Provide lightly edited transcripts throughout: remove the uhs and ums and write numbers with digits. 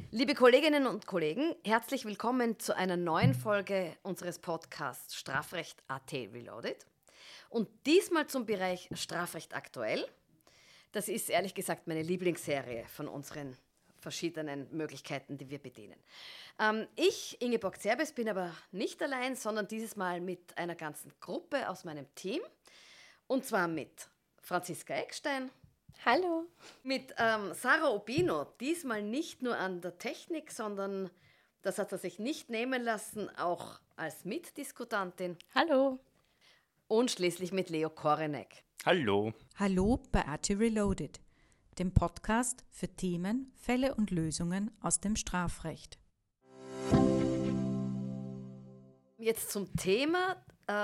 Liebe Kolleginnen und Kollegen, herzlich willkommen zu einer neuen Folge unseres Podcasts Strafrecht.at Reloaded. Und diesmal zum Bereich Strafrecht aktuell. Das ist ehrlich gesagt meine Lieblingsserie von unseren verschiedenen Möglichkeiten, die wir bedienen. Ich, Ingeborg Zerbes, bin aber nicht allein, sondern dieses Mal mit einer ganzen Gruppe aus meinem Team. Und zwar mit Franziska Eckstein. Hallo. Mit Sarah Obino, diesmal nicht nur an der Technik, sondern das hat er sich nicht nehmen lassen, auch als Mitdiskutantin. Hallo. Und schließlich mit Leo Korenek. Hallo. Hallo bei AT Reloaded, dem Podcast für Themen, Fälle und Lösungen aus dem Strafrecht. Jetzt zum Thema.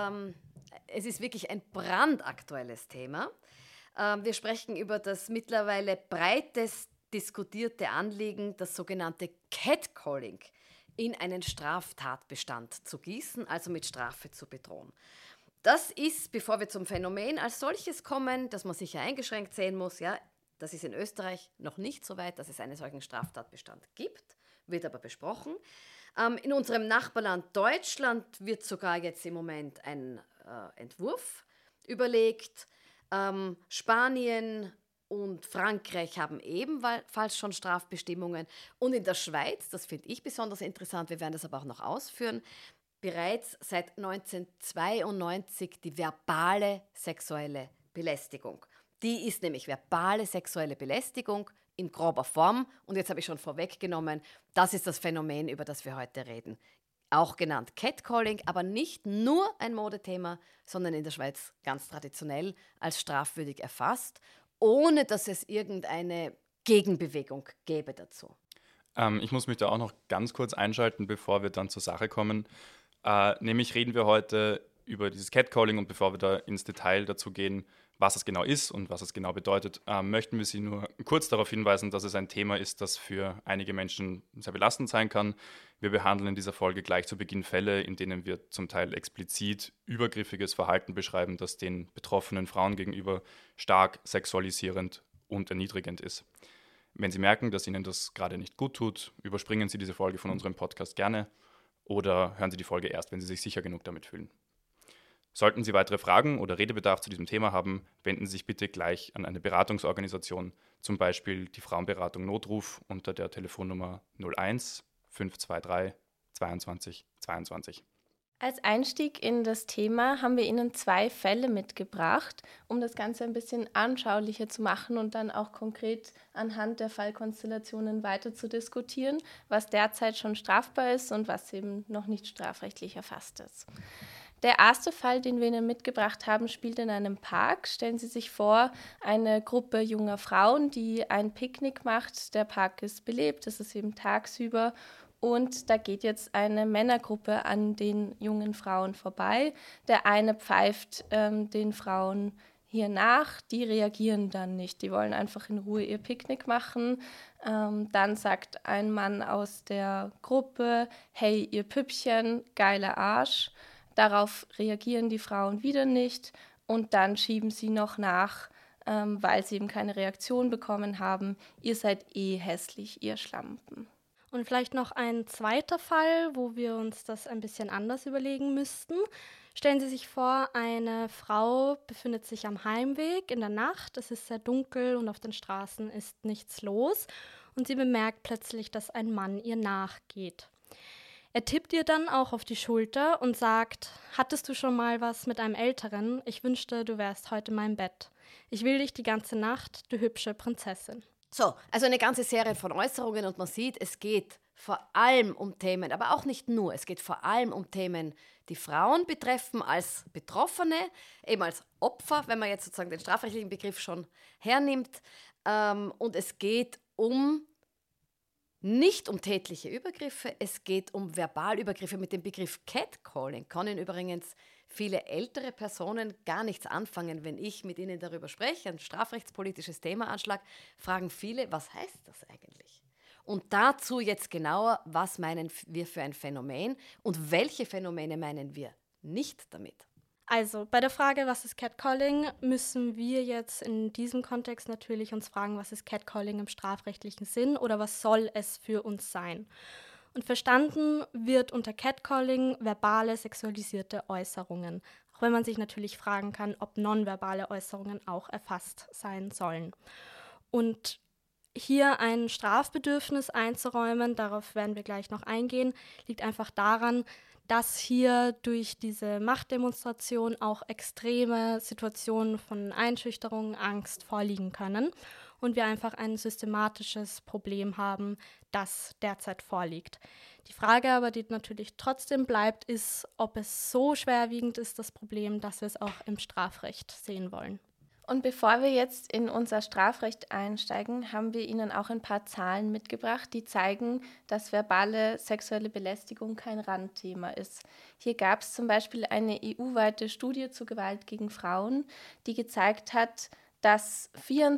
Es ist wirklich ein brandaktuelles Thema. Wir sprechen über das mittlerweile breites diskutierte Anliegen, das sogenannte Catcalling in einen Straftatbestand zu gießen, also mit Strafe zu bedrohen. Das ist, bevor wir zum Phänomen als solches kommen, das man sicher eingeschränkt sehen muss, ja, das ist in Österreich noch nicht so weit, dass es einen solchen Straftatbestand gibt, wird aber besprochen. In unserem Nachbarland Deutschland wird sogar jetzt im Moment ein Entwurf überlegt. Spanien und Frankreich haben ebenfalls schon Strafbestimmungen. Und in der Schweiz, das finde ich besonders interessant, wir werden das aber auch noch ausführen, bereits seit 1992 die verbale sexuelle Belästigung. Die ist nämlich verbale sexuelle Belästigung in grober Form. Und jetzt habe ich schon vorweggenommen, das ist das Phänomen, über das wir heute reden. Auch genannt Catcalling, aber nicht nur ein Modethema, sondern in der Schweiz ganz traditionell als strafwürdig erfasst, ohne dass es irgendeine Gegenbewegung gäbe dazu. Ich muss mich da auch noch ganz kurz einschalten, bevor wir dann zur Sache kommen. Nämlich reden wir heute über dieses Catcalling und bevor wir da ins Detail dazu gehen, was es genau ist und was es genau bedeutet, möchten wir Sie nur kurz darauf hinweisen, dass es ein Thema ist, das für einige Menschen sehr belastend sein kann. Wir behandeln in dieser Folge gleich zu Beginn Fälle, in denen wir zum Teil explizit übergriffiges Verhalten beschreiben, das den betroffenen Frauen gegenüber stark sexualisierend und erniedrigend ist. Wenn Sie merken, dass Ihnen das gerade nicht gut tut, überspringen Sie diese Folge von unserem Podcast gerne oder hören Sie die Folge erst, wenn Sie sich sicher genug damit fühlen. Sollten Sie weitere Fragen oder Redebedarf zu diesem Thema haben, wenden Sie sich bitte gleich an eine Beratungsorganisation, zum Beispiel die Frauenberatung Notruf unter der Telefonnummer 01 523 22 22. Als Einstieg in das Thema haben wir Ihnen 2 Fälle mitgebracht, um das Ganze ein bisschen anschaulicher zu machen und dann auch konkret anhand der Fallkonstellationen weiter zu diskutieren, was derzeit schon strafbar ist und was eben noch nicht strafrechtlich erfasst ist. Der erste Fall, den wir Ihnen mitgebracht haben, spielt in einem Park. Stellen Sie sich vor, eine Gruppe junger Frauen, die ein Picknick macht. Der Park ist belebt, es ist eben tagsüber und da geht jetzt eine Männergruppe an den jungen Frauen vorbei. Der eine pfeift den Frauen hier nach, die reagieren dann nicht. Die wollen einfach in Ruhe ihr Picknick machen. Dann sagt ein Mann aus der Gruppe, hey, ihr Püppchen, geiler Arsch. Darauf reagieren die Frauen wieder nicht und dann schieben sie noch nach, weil sie eben keine Reaktion bekommen haben. Ihr seid eh hässlich, ihr Schlampen. Und vielleicht noch ein zweiter Fall, wo wir uns das ein bisschen anders überlegen müssten. Stellen Sie sich vor, eine Frau befindet sich am Heimweg in der Nacht. Es ist sehr dunkel und auf den Straßen ist nichts los. Und sie bemerkt plötzlich, dass ein Mann ihr nachgeht. Er tippt ihr dann auch auf die Schulter und sagt, hattest du schon mal was mit einem Älteren? Ich wünschte, du wärst heute in meinem Bett. Ich will dich die ganze Nacht, du hübsche Prinzessin. So, also eine ganze Serie von Äußerungen und man sieht, es geht vor allem um Themen, aber auch nicht nur, es geht vor allem um Themen, die Frauen betreffen als Betroffene, eben als Opfer, wenn man jetzt sozusagen den strafrechtlichen Begriff schon hernimmt. Und es geht nicht um tätliche Übergriffe, es geht um Verbalübergriffe. Mit dem Begriff Catcalling können übrigens viele ältere Personen gar nichts anfangen. Wenn ich mit ihnen darüber spreche, ein strafrechtspolitisches Thema anschlag, fragen viele, was heißt das eigentlich? Und dazu jetzt genauer, was meinen wir für ein Phänomen und welche Phänomene meinen wir nicht damit? Also bei der Frage, was ist Catcalling, müssen wir jetzt in diesem Kontext natürlich uns fragen, was ist Catcalling im strafrechtlichen Sinn oder was soll es für uns sein? Und verstanden wird unter Catcalling verbale, sexualisierte Äußerungen, auch wenn man sich natürlich fragen kann, ob nonverbale Äußerungen auch erfasst sein sollen. Und hier ein Strafbedürfnis einzuräumen, darauf werden wir gleich noch eingehen, liegt einfach daran, dass hier durch diese Machtdemonstration auch extreme Situationen von Einschüchterung, Angst vorliegen können und wir einfach ein systematisches Problem haben, das derzeit vorliegt. Die Frage aber, die natürlich trotzdem bleibt, ist, ob es so schwerwiegend ist, das Problem, dass wir es auch im Strafrecht sehen wollen. Und bevor wir jetzt in unser Strafrecht einsteigen, haben wir Ihnen auch ein paar Zahlen mitgebracht, die zeigen, dass verbale sexuelle Belästigung kein Randthema ist. Hier gab es zum Beispiel eine EU-weite Studie zur Gewalt gegen Frauen, die gezeigt hat, dass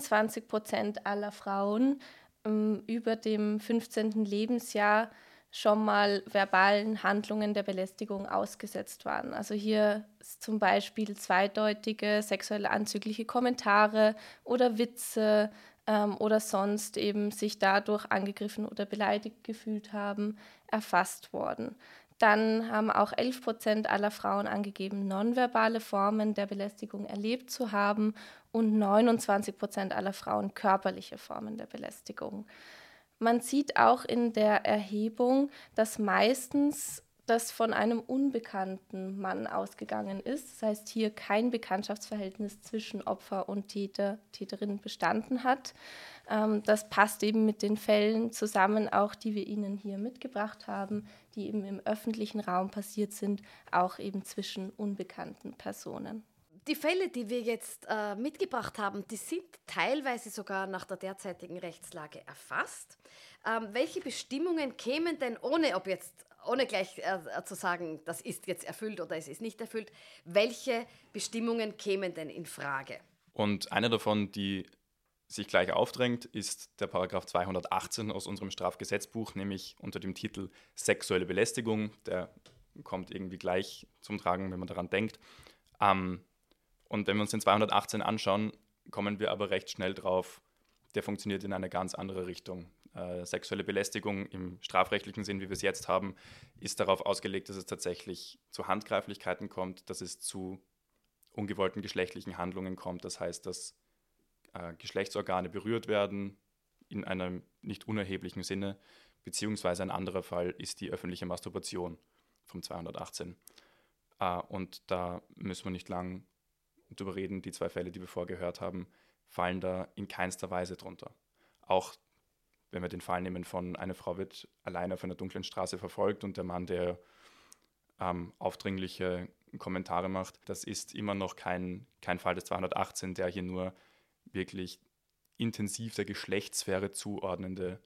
24% aller Frauen über dem 15. Lebensjahr schon mal verbalen Handlungen der Belästigung ausgesetzt waren. Also hier zum Beispiel zweideutige sexuelle anzügliche Kommentare oder Witze oder sonst eben sich dadurch angegriffen oder beleidigt gefühlt haben, erfasst worden. Dann haben auch 11% aller Frauen angegeben, nonverbale Formen der Belästigung erlebt zu haben und 29% aller Frauen körperliche Formen der Belästigung. Man sieht auch in der Erhebung, dass meistens das von einem unbekannten Mann ausgegangen ist. Das heißt, hier kein Bekanntschaftsverhältnis zwischen Opfer und Täterin bestanden hat. Das passt eben mit den Fällen zusammen, auch die wir Ihnen hier mitgebracht haben, die eben im öffentlichen Raum passiert sind, auch eben zwischen unbekannten Personen. Die Fälle, die wir jetzt mitgebracht haben, die sind teilweise sogar nach der derzeitigen Rechtslage erfasst. Welche Bestimmungen kämen denn, ohne gleich zu sagen, das ist jetzt erfüllt oder es ist nicht erfüllt, welche Bestimmungen kämen denn in Frage? Und eine davon, die sich gleich aufdrängt, ist der Paragraph 218 aus unserem Strafgesetzbuch, nämlich unter dem Titel Sexuelle Belästigung. Der kommt irgendwie gleich zum Tragen, wenn man daran denkt. Und wenn wir uns den 218 anschauen, kommen wir aber recht schnell drauf, der funktioniert in eine ganz andere Richtung. Sexuelle Belästigung im strafrechtlichen Sinn, wie wir es jetzt haben, ist darauf ausgelegt, dass es tatsächlich zu Handgreiflichkeiten kommt, dass es zu ungewollten geschlechtlichen Handlungen kommt. Das heißt, dass Geschlechtsorgane berührt werden in einem nicht unerheblichen Sinne, beziehungsweise ein anderer Fall ist die öffentliche Masturbation vom 218. Und da müssen wir nicht lang drüber reden, die zwei Fälle, die wir vorgehört haben, fallen da in keinster Weise drunter. Auch wenn wir den Fall nehmen von einer Frau wird alleine auf einer dunklen Straße verfolgt und der Mann, der aufdringliche Kommentare macht, das ist immer noch kein Fall des 218, der hier nur wirklich intensiv der Geschlechtssphäre zuordnende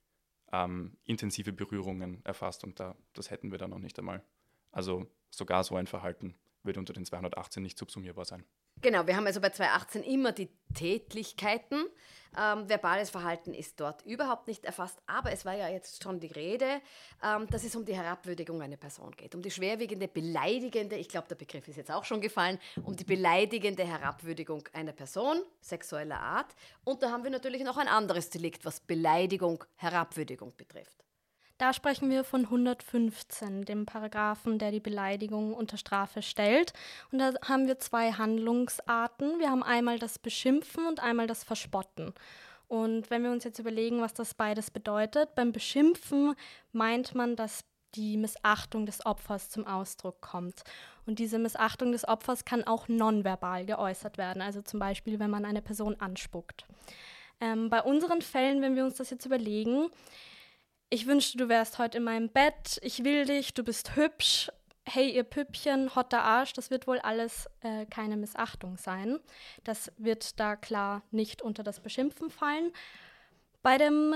intensive Berührungen erfasst und das hätten wir dann noch nicht einmal. Also sogar so ein Verhalten wird unter den 218 nicht subsumierbar sein. Genau, wir haben also bei 218 immer die Tätlichkeiten. Verbales Verhalten ist dort überhaupt nicht erfasst, aber es war ja jetzt schon die Rede, dass es um die Herabwürdigung einer Person geht, um die schwerwiegende, beleidigende, ich glaube, der Begriff ist jetzt auch schon gefallen, um die beleidigende Herabwürdigung einer Person sexueller Art. Und da haben wir natürlich noch ein anderes Delikt, was Beleidigung, Herabwürdigung betrifft. Da sprechen wir von 115, dem Paragraphen, der die Beleidigung unter Strafe stellt. Und da haben wir zwei Handlungsarten. Wir haben einmal das Beschimpfen und einmal das Verspotten. Und wenn wir uns jetzt überlegen, was das beides bedeutet, beim Beschimpfen meint man, dass die Missachtung des Opfers zum Ausdruck kommt. Und diese Missachtung des Opfers kann auch nonverbal geäußert werden, also zum Beispiel, wenn man eine Person anspuckt. Bei unseren Fällen, wenn wir uns das jetzt überlegen, ich wünschte, du wärst heute in meinem Bett, ich will dich, du bist hübsch, hey ihr Püppchen, hotter Arsch, das wird wohl alles keine Missachtung sein. Das wird da klar nicht unter das Beschimpfen fallen. Bei dem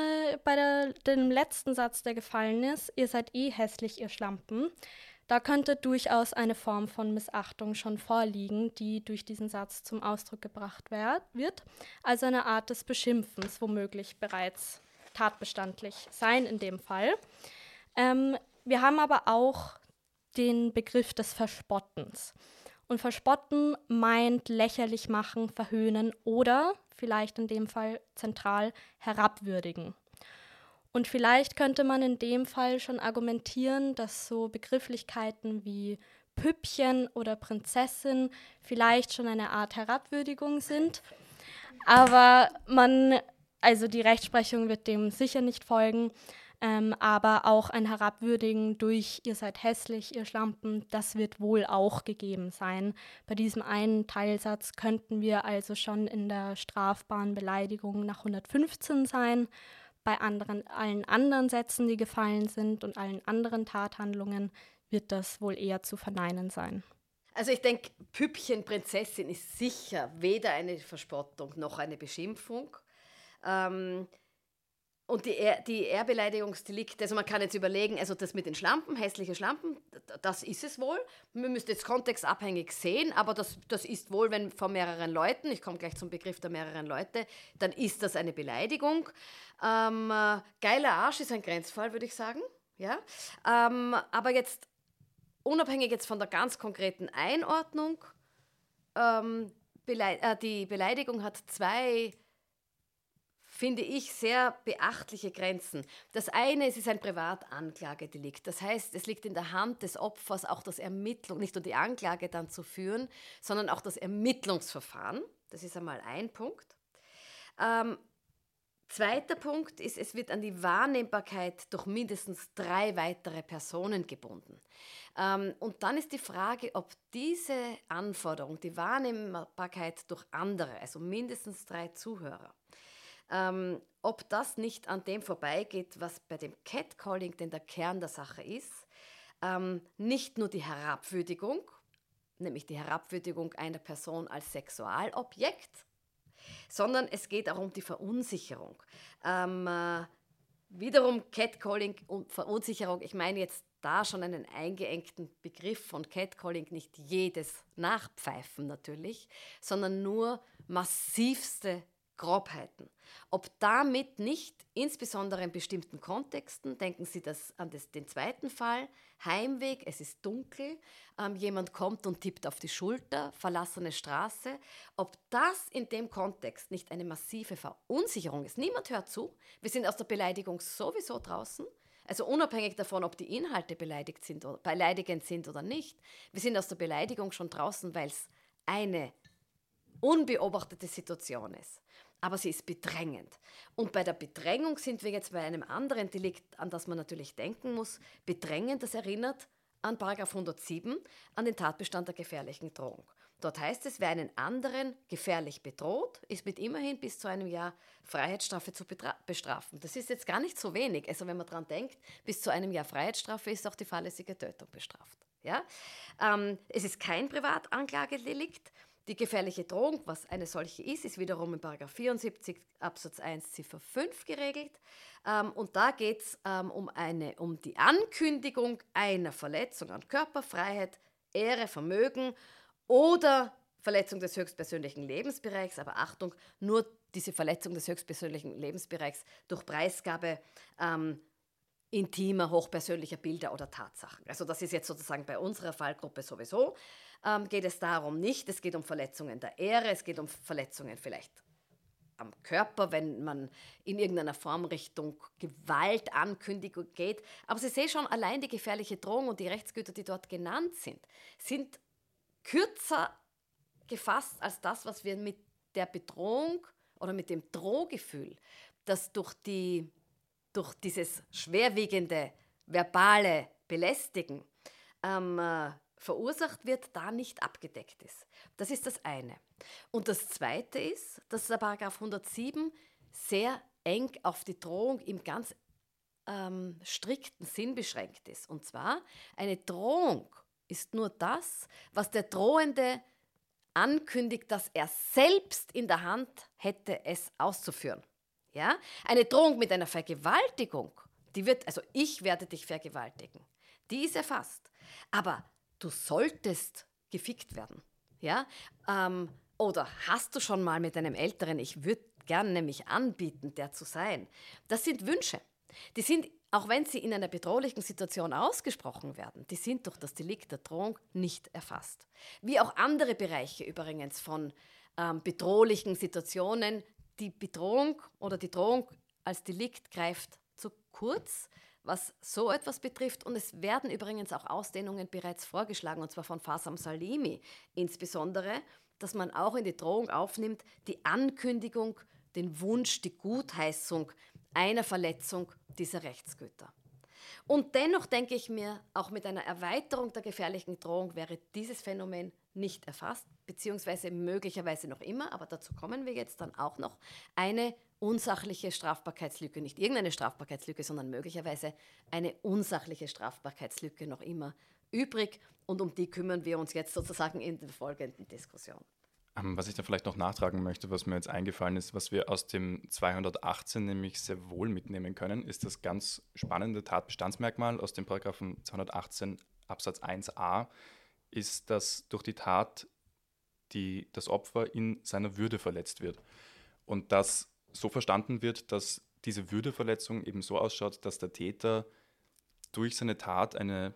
letzten Satz, der gefallen ist, ihr seid eh hässlich, ihr Schlampen, da könnte durchaus eine Form von Missachtung schon vorliegen, die durch diesen Satz zum Ausdruck gebracht wird. Also eine Art des Beschimpfens, womöglich bereits tatbestandlich sein in dem Fall. Wir haben aber auch den Begriff des Verspottens. Und verspotten meint lächerlich machen, verhöhnen oder vielleicht in dem Fall zentral herabwürdigen. Und vielleicht könnte man in dem Fall schon argumentieren, dass so Begrifflichkeiten wie Püppchen oder Prinzessin vielleicht schon eine Art Herabwürdigung sind. Aber also die Rechtsprechung wird dem sicher nicht folgen. Aber auch ein Herabwürdigen durch ihr seid hässlich, ihr Schlampen, das wird wohl auch gegeben sein. Bei diesem einen Teilsatz könnten wir also schon in der strafbaren Beleidigung nach 115 sein. Bei allen anderen Sätzen, die gefallen sind und allen anderen Tathandlungen, wird das wohl eher zu verneinen sein. Also ich denke, Püppchen, Prinzessin ist sicher weder eine Verspottung noch eine Beschimpfung. Und die Ehrbeleidigungsdelikte, also man kann jetzt überlegen, also das mit den Schlampen, hässliche Schlampen, das ist es wohl. Man müsste jetzt kontextabhängig sehen, aber das ist wohl, wenn von mehreren Leuten, ich komme gleich zum Begriff der mehreren Leute, dann ist das eine Beleidigung. Geiler Arsch ist ein Grenzfall, würde ich sagen. Ja? Aber jetzt, unabhängig jetzt von der ganz konkreten Einordnung, die Beleidigung hat zwei, finde ich, sehr beachtliche Grenzen. Das eine, es ist ein Privatanklagedelikt. Das heißt, es liegt in der Hand des Opfers, auch das nicht nur die Anklage dann zu führen, sondern auch das Ermittlungsverfahren. Das ist einmal ein Punkt. Zweiter Punkt ist, es wird an die Wahrnehmbarkeit durch mindestens 3 weitere Personen gebunden. Und dann ist die Frage, ob diese Anforderung, die Wahrnehmbarkeit durch andere, also mindestens 3 Zuhörer, ob das nicht an dem vorbeigeht, was bei dem Catcalling denn der Kern der Sache ist. Nicht nur die Herabwürdigung, nämlich die Herabwürdigung einer Person als Sexualobjekt, sondern es geht auch um die Verunsicherung. Wiederum Catcalling und Verunsicherung, ich meine jetzt da schon einen eingeengten Begriff von Catcalling, nicht jedes Nachpfeifen natürlich, sondern nur massivste Grobheiten. Ob damit nicht, insbesondere in bestimmten Kontexten, denken Sie an den zweiten Fall, Heimweg, es ist dunkel, jemand kommt und tippt auf die Schulter, verlassene Straße, ob das in dem Kontext nicht eine massive Verunsicherung ist. Niemand hört zu, wir sind aus der Beleidigung sowieso draußen, also unabhängig davon, ob die Inhalte beleidigend sind oder nicht. Wir sind aus der Beleidigung schon draußen, weil es eine unbeobachtete Situation ist. Aber sie ist bedrängend. Und bei der Bedrängung sind wir jetzt bei einem anderen Delikt, an das man natürlich denken muss. Bedrängend, das erinnert an § 107, an den Tatbestand der gefährlichen Drohung. Dort heißt es, wer einen anderen gefährlich bedroht, ist mit immerhin bis zu einem Jahr Freiheitsstrafe zu bestrafen. Das ist jetzt gar nicht so wenig. Also wenn man daran denkt, bis zu einem Jahr Freiheitsstrafe ist auch die fahrlässige Tötung bestraft. Ja? Es ist kein Privatanklagedelikt. Die gefährliche Drohung, was eine solche ist wiederum in § 74 Absatz 1 Ziffer 5 geregelt. Und da geht es um die Ankündigung einer Verletzung an Körperfreiheit, Ehre, Vermögen oder Verletzung des höchstpersönlichen Lebensbereichs. Aber Achtung, nur diese Verletzung des höchstpersönlichen Lebensbereichs durch Preisgabe intimer, hochpersönlicher Bilder oder Tatsachen. Also das ist jetzt sozusagen bei unserer Fallgruppe sowieso. Geht es darum nicht, es geht um Verletzungen der Ehre, es geht um Verletzungen vielleicht am Körper, wenn man in irgendeiner Form Richtung Gewaltankündigung geht. Aber Sie sehen schon, allein die gefährliche Drohung und die Rechtsgüter, die dort genannt sind kürzer gefasst als das, was wir mit der Bedrohung oder mit dem Drohgefühl, das durch dieses schwerwiegende verbale Belästigen verursacht wird, da nicht abgedeckt ist. Das ist das eine. Und das zweite ist, dass der § 107 sehr eng auf die Drohung im ganz strikten Sinn beschränkt ist. Und zwar, eine Drohung ist nur das, was der Drohende ankündigt, dass er selbst in der Hand hätte, es auszuführen. Ja? Eine Drohung mit einer Vergewaltigung, also ich werde dich vergewaltigen, die ist erfasst. Aber du solltest gefickt werden. Ja? Oder hast du schon mal mit einem Älteren, ich würde gerne nämlich anbieten, der zu sein. Das sind Wünsche. Die sind auch wenn sie in einer bedrohlichen Situation ausgesprochen werden, die sind durch das Delikt der Drohung nicht erfasst. Wie auch andere Bereiche übrigens von bedrohlichen Situationen, die Bedrohung oder die Drohung als Delikt greift zu kurz, was so etwas betrifft. Und es werden übrigens auch Ausdehnungen bereits vorgeschlagen, und zwar von Fasam Salimi insbesondere, dass man auch in die Drohung aufnimmt, die Ankündigung, den Wunsch, die Gutheißung einer Verletzung dieser Rechtsgüter. Und dennoch denke ich mir, auch mit einer Erweiterung der gefährlichen Drohung wäre dieses Phänomen nicht erfasst, beziehungsweise möglicherweise noch immer, aber dazu kommen wir jetzt dann auch noch, eine unsachliche Strafbarkeitslücke, nicht irgendeine Strafbarkeitslücke, sondern möglicherweise eine unsachliche Strafbarkeitslücke noch immer übrig, und um die kümmern wir uns jetzt sozusagen in der folgenden Diskussion. Was ich da vielleicht noch nachtragen möchte, was mir jetzt eingefallen ist, was wir aus dem 218 nämlich sehr wohl mitnehmen können, ist das ganz spannende Tatbestandsmerkmal aus dem Paragraphen 218 Absatz 1a, ist, dass durch die Tat das Opfer in seiner Würde verletzt wird. Und das so verstanden wird, dass diese Würdeverletzung eben so ausschaut, dass der Täter durch seine Tat eine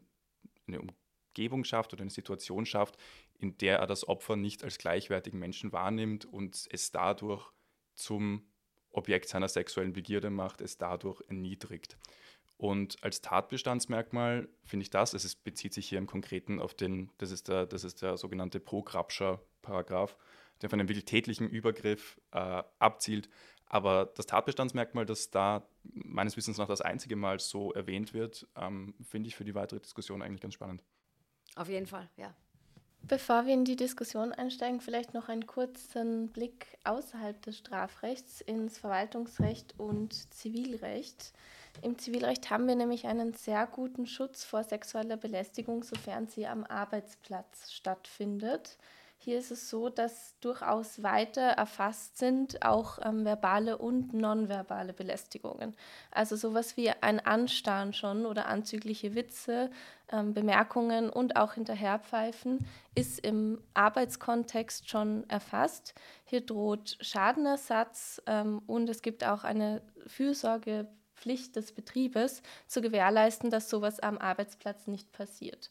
Umgebung schafft oder eine Situation schafft, in der er das Opfer nicht als gleichwertigen Menschen wahrnimmt und es dadurch zum Objekt seiner sexuellen Begierde macht, es dadurch erniedrigt. Und als Tatbestandsmerkmal finde ich es bezieht sich hier im Konkreten auf das ist der sogenannte Pro-Grabscher-Paragraph, der auf einen wirklich tätlichen Übergriff abzielt. Aber das Tatbestandsmerkmal, das da meines Wissens nach das einzige Mal so erwähnt wird, finde ich für die weitere Diskussion eigentlich ganz spannend. Auf jeden Fall, ja. Bevor wir in die Diskussion einsteigen, vielleicht noch einen kurzen Blick außerhalb des Strafrechts ins Verwaltungsrecht und Zivilrecht. Im Zivilrecht haben wir nämlich einen sehr guten Schutz vor sexueller Belästigung, sofern sie am Arbeitsplatz stattfindet. Hier ist es so, dass durchaus weiter erfasst sind auch verbale und nonverbale Belästigungen. Also sowas wie ein Anstarren schon oder anzügliche Witze, Bemerkungen und auch Hinterherpfeifen ist im Arbeitskontext schon erfasst. Hier droht Schadenersatz und es gibt auch eine Fürsorgepflicht des Betriebes, zu gewährleisten, dass sowas am Arbeitsplatz nicht passiert.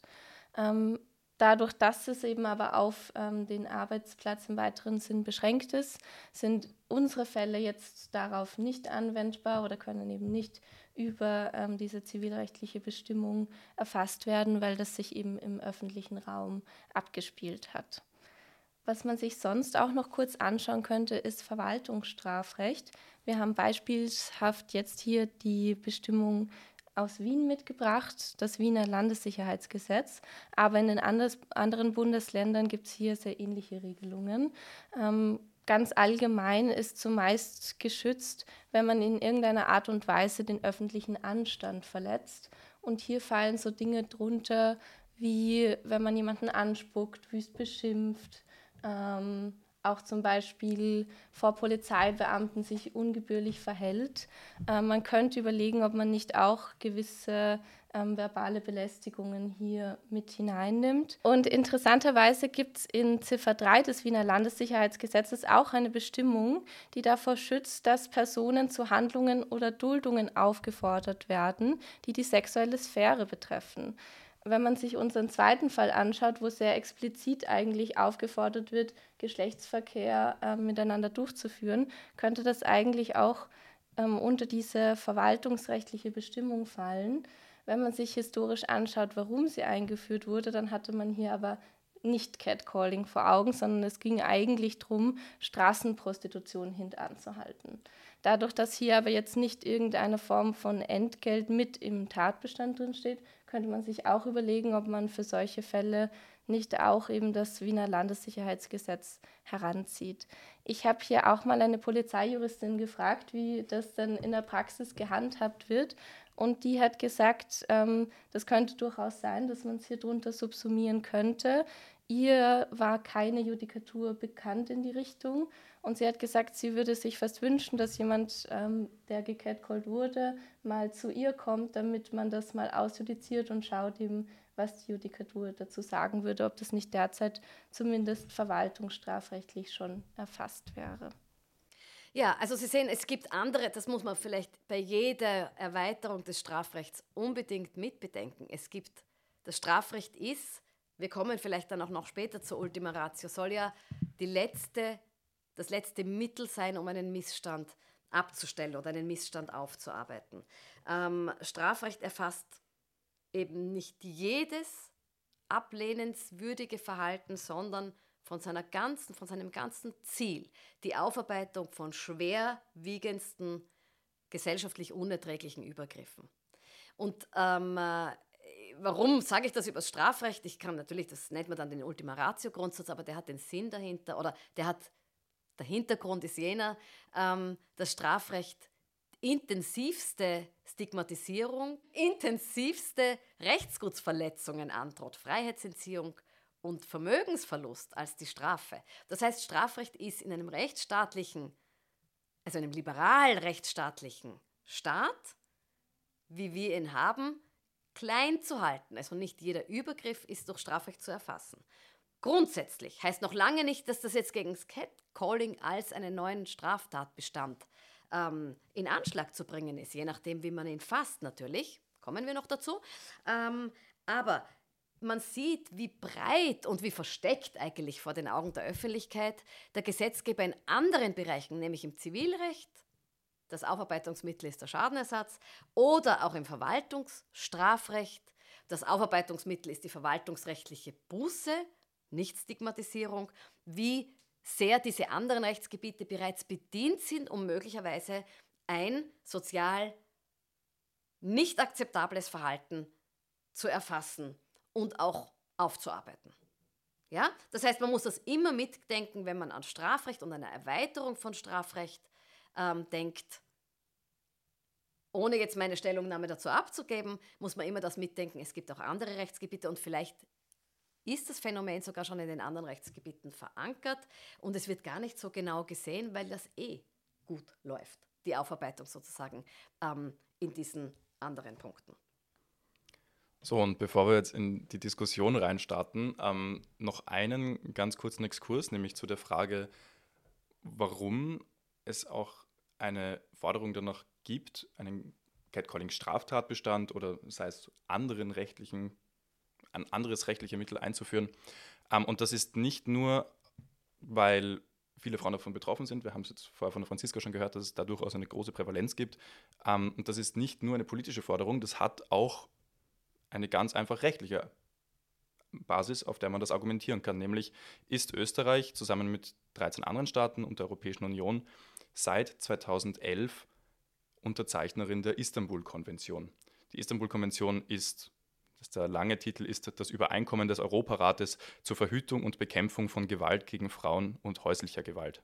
Dadurch, dass es eben aber auf den Arbeitsplatz im weiteren Sinn beschränkt ist, sind unsere Fälle jetzt darauf nicht anwendbar oder können eben nicht über diese zivilrechtliche Bestimmung erfasst werden, weil das sich eben im öffentlichen Raum abgespielt hat. Was man sich sonst auch noch kurz anschauen könnte, ist Verwaltungsstrafrecht. Wir haben beispielhaft jetzt hier die Bestimmung aus Wien mitgebracht, das Wiener Landessicherheitsgesetz, aber in den anderen Bundesländern gibt es hier sehr ähnliche Regelungen. Ganz allgemein ist zumeist geschützt, wenn man in irgendeiner Art und Weise den öffentlichen Anstand verletzt. Und hier fallen so Dinge drunter, wie wenn man jemanden anspuckt, wüst beschimpft, auch zum Beispiel vor Polizeibeamten sich ungebührlich verhält. Man könnte überlegen, ob man nicht auch gewisse verbale Belästigungen hier mit hineinnimmt. Und interessanterweise gibt es in Ziffer 3 des Wiener Landessicherheitsgesetzes auch eine Bestimmung, die davor schützt, dass Personen zu Handlungen oder Duldungen aufgefordert werden, die die sexuelle Sphäre betreffen. Wenn man sich unseren zweiten Fall anschaut, wo sehr explizit eigentlich aufgefordert wird, Geschlechtsverkehr miteinander durchzuführen, könnte das eigentlich auch unter diese verwaltungsrechtliche Bestimmung fallen. Wenn man sich historisch anschaut, warum sie eingeführt wurde, dann hatte man hier aber nicht Catcalling vor Augen, sondern es ging eigentlich darum, Straßenprostitution hintanzuhalten. Dadurch, dass hier aber jetzt nicht irgendeine Form von Entgelt mit im Tatbestand drinsteht, könnte man sich auch überlegen, ob man für solche Fälle nicht auch eben das Wiener Landessicherheitsgesetz heranzieht. Ich habe hier auch mal eine Polizeijuristin gefragt, wie das denn in der Praxis gehandhabt wird. Und die hat gesagt, das könnte durchaus sein, dass man es hier drunter subsumieren könnte. Ihr war keine Judikatur bekannt in die Richtung. Und sie hat gesagt, sie würde sich fast wünschen, dass jemand, der gecatcalled wurde, mal zu ihr kommt, damit man das mal ausjudiziert und schaut eben, was die Judikatur dazu sagen würde, ob das nicht derzeit zumindest verwaltungsstrafrechtlich schon erfasst wäre. Ja, also Sie sehen, es gibt andere, das muss man vielleicht bei jeder Erweiterung des Strafrechts unbedingt mitbedenken. Das Strafrecht ist, wir kommen vielleicht dann auch noch später zur Ultima Ratio, soll ja das letzte Mittel sein, um einen Missstand abzustellen oder einen Missstand aufzuarbeiten. Strafrecht erfasst eben nicht jedes ablehnenswürdige Verhalten, sondern von seinem ganzen Ziel, die Aufarbeitung von schwerwiegendsten, gesellschaftlich unerträglichen Übergriffen. Und warum sage ich das über das Strafrecht? Das nennt man dann den Ultima Ratio-Grundsatz, aber der hat den Sinn dahinter, oder der Hintergrund ist jener, das Strafrecht intensivste Stigmatisierung, intensivste Rechtsgutsverletzungen androht, Freiheitsentziehung und Vermögensverlust als die Strafe. Das heißt, Strafrecht ist in einem einem liberal-rechtsstaatlichen Staat, wie wir ihn haben, klein zu halten. Also nicht jeder Übergriff ist durch Strafrecht zu erfassen. Grundsätzlich heißt noch lange nicht, dass das jetzt gegen das Catcalling als einen neuen Straftatbestand in Anschlag zu bringen ist, je nachdem, wie man ihn fasst natürlich, kommen wir noch dazu. Aber man sieht, wie breit und wie versteckt eigentlich vor den Augen der Öffentlichkeit der Gesetzgeber in anderen Bereichen, nämlich im Zivilrecht, das Aufarbeitungsmittel ist der Schadenersatz, oder auch im Verwaltungsstrafrecht, das Aufarbeitungsmittel ist die verwaltungsrechtliche Buße, nicht Stigmatisierung, wie sehr diese anderen Rechtsgebiete bereits bedient sind, um möglicherweise ein sozial nicht akzeptables Verhalten zu erfassen und auch aufzuarbeiten. Ja? Das heißt, man muss das immer mitdenken, wenn man an Strafrecht und eine Erweiterung von Strafrecht denkt. Ohne jetzt meine Stellungnahme dazu abzugeben, muss man immer das mitdenken, es gibt auch andere Rechtsgebiete und vielleicht ist das Phänomen sogar schon in den anderen Rechtsgebieten verankert und es wird gar nicht so genau gesehen, weil das gut läuft, die Aufarbeitung sozusagen in diesen anderen Punkten. So, und bevor wir jetzt in die Diskussion reinstarten, noch einen ganz kurzen Exkurs, nämlich zu der Frage, warum es auch eine Forderung danach gibt, einen Catcalling-Straftatbestand oder sei es ein anderes rechtliche Mittel einzuführen. Und das ist nicht nur, weil viele Frauen davon betroffen sind. Wir haben es jetzt vorher von der Franziska schon gehört, dass es da durchaus eine große Prävalenz gibt. Und das ist nicht nur eine politische Forderung, das hat auch eine ganz einfach rechtliche Basis, auf der man das argumentieren kann. Nämlich ist Österreich zusammen mit 13 anderen Staaten und der Europäischen Union seit 2011 Unterzeichnerin der Istanbul-Konvention. Die Istanbul-Konvention der lange Titel ist das Übereinkommen des Europarates zur Verhütung und Bekämpfung von Gewalt gegen Frauen und häuslicher Gewalt.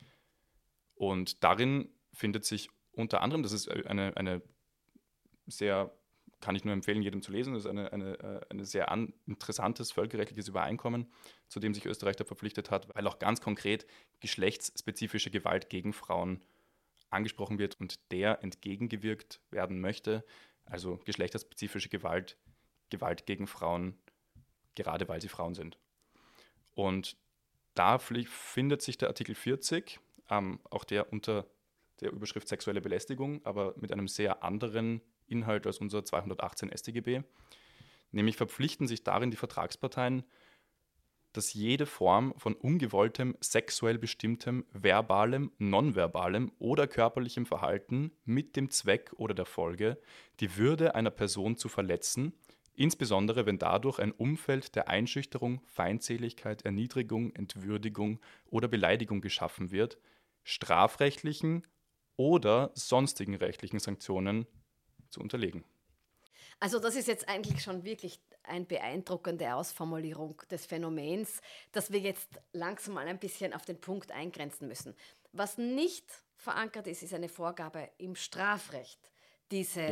Und darin findet sich unter anderem, das ist eine sehr, kann ich nur empfehlen, jedem zu lesen, das ist eine sehr interessantes völkerrechtliches Übereinkommen, zu dem sich Österreich da verpflichtet hat, weil auch ganz konkret geschlechtsspezifische Gewalt gegen Frauen angesprochen wird und der entgegengewirkt werden möchte, also geschlechterspezifische Gewalt gegen Frauen, gerade weil sie Frauen sind. Und da findet sich der Artikel 40, auch der unter der Überschrift sexuelle Belästigung, aber mit einem sehr anderen Inhalt als unser 218 StGB. Nämlich verpflichten sich darin die Vertragsparteien, dass jede Form von ungewolltem, sexuell bestimmtem, verbalem, nonverbalem oder körperlichem Verhalten mit dem Zweck oder der Folge, die Würde einer Person zu verletzen, insbesondere wenn dadurch ein Umfeld der Einschüchterung, Feindseligkeit, Erniedrigung, Entwürdigung oder Beleidigung geschaffen wird, strafrechtlichen oder sonstigen rechtlichen Sanktionen zu unterlegen. Also das ist jetzt eigentlich schon wirklich eine beeindruckende Ausformulierung des Phänomens, das wir jetzt langsam mal ein bisschen auf den Punkt eingrenzen müssen. Was nicht verankert ist, ist eine Vorgabe im Strafrecht, dieses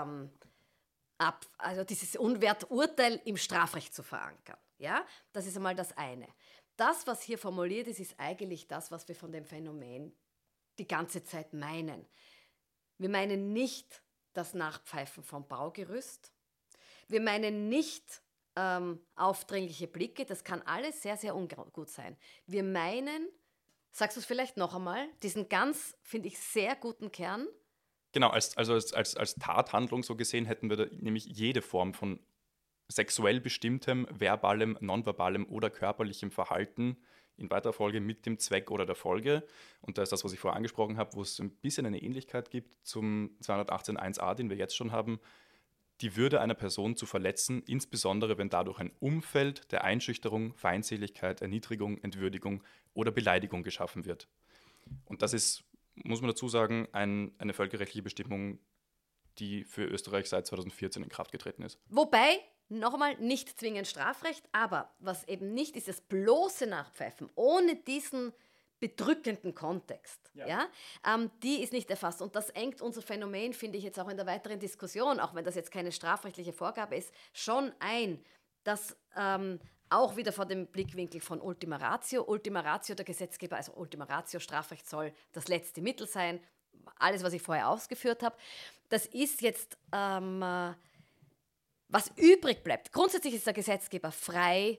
Unwerturteil im Strafrecht zu verankern. Ja? Das ist einmal das eine. Das, was hier formuliert ist, ist eigentlich das, was wir von dem Phänomen die ganze Zeit meinen. Wir meinen nicht das Nachpfeifen vom Baugerüst. Wir meinen nicht aufdringliche Blicke. Das kann alles sehr, sehr ungut sein. Wir meinen Sagst du es vielleicht noch einmal? Diesen ganz, finde ich, sehr guten Kern. Genau, als Tathandlung so gesehen hätten wir da nämlich jede Form von sexuell bestimmtem, verbalem, nonverbalem oder körperlichem Verhalten in weiterer Folge mit dem Zweck oder der Folge. Und da ist das, was ich vorher angesprochen habe, wo es ein bisschen eine Ähnlichkeit gibt zum 218.1a, den wir jetzt schon haben, die Würde einer Person zu verletzen, insbesondere wenn dadurch ein Umfeld der Einschüchterung, Feindseligkeit, Erniedrigung, Entwürdigung oder Beleidigung geschaffen wird. Und das ist, muss man dazu sagen, eine völkerrechtliche Bestimmung, die für Österreich seit 2014 in Kraft getreten ist. Wobei, noch einmal, nicht zwingend Strafrecht, aber was eben nicht ist, das bloße Nachpfeifen ohne diesen bedrückenden Kontext, die ist nicht erfasst. Und das engt unser Phänomen, finde ich jetzt auch in der weiteren Diskussion, auch wenn das jetzt keine strafrechtliche Vorgabe ist, schon ein, dass auch wieder vor dem Blickwinkel von Ultima Ratio, der Gesetzgeber, also Ultima Ratio, Strafrecht soll das letzte Mittel sein, alles, was ich vorher ausgeführt habe, das ist jetzt, was übrig bleibt. Grundsätzlich ist der Gesetzgeber frei,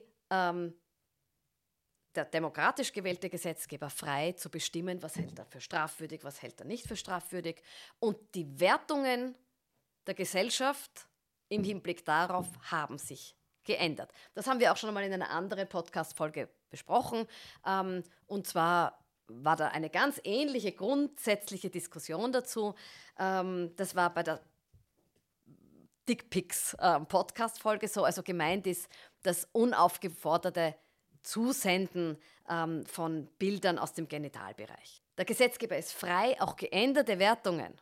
der demokratisch gewählte Gesetzgeber frei zu bestimmen, was hält er für strafwürdig, was hält er nicht für strafwürdig. Und die Wertungen der Gesellschaft im Hinblick darauf haben sich geändert. Das haben wir auch schon einmal in einer anderen Podcast-Folge besprochen. Und zwar war da eine ganz ähnliche grundsätzliche Diskussion dazu. Das war bei der Dickpics-Podcast-Folge so. Also gemeint ist das unaufgeforderte Zusenden von Bildern aus dem Genitalbereich. Der Gesetzgeber ist frei, auch geänderte Wertungen.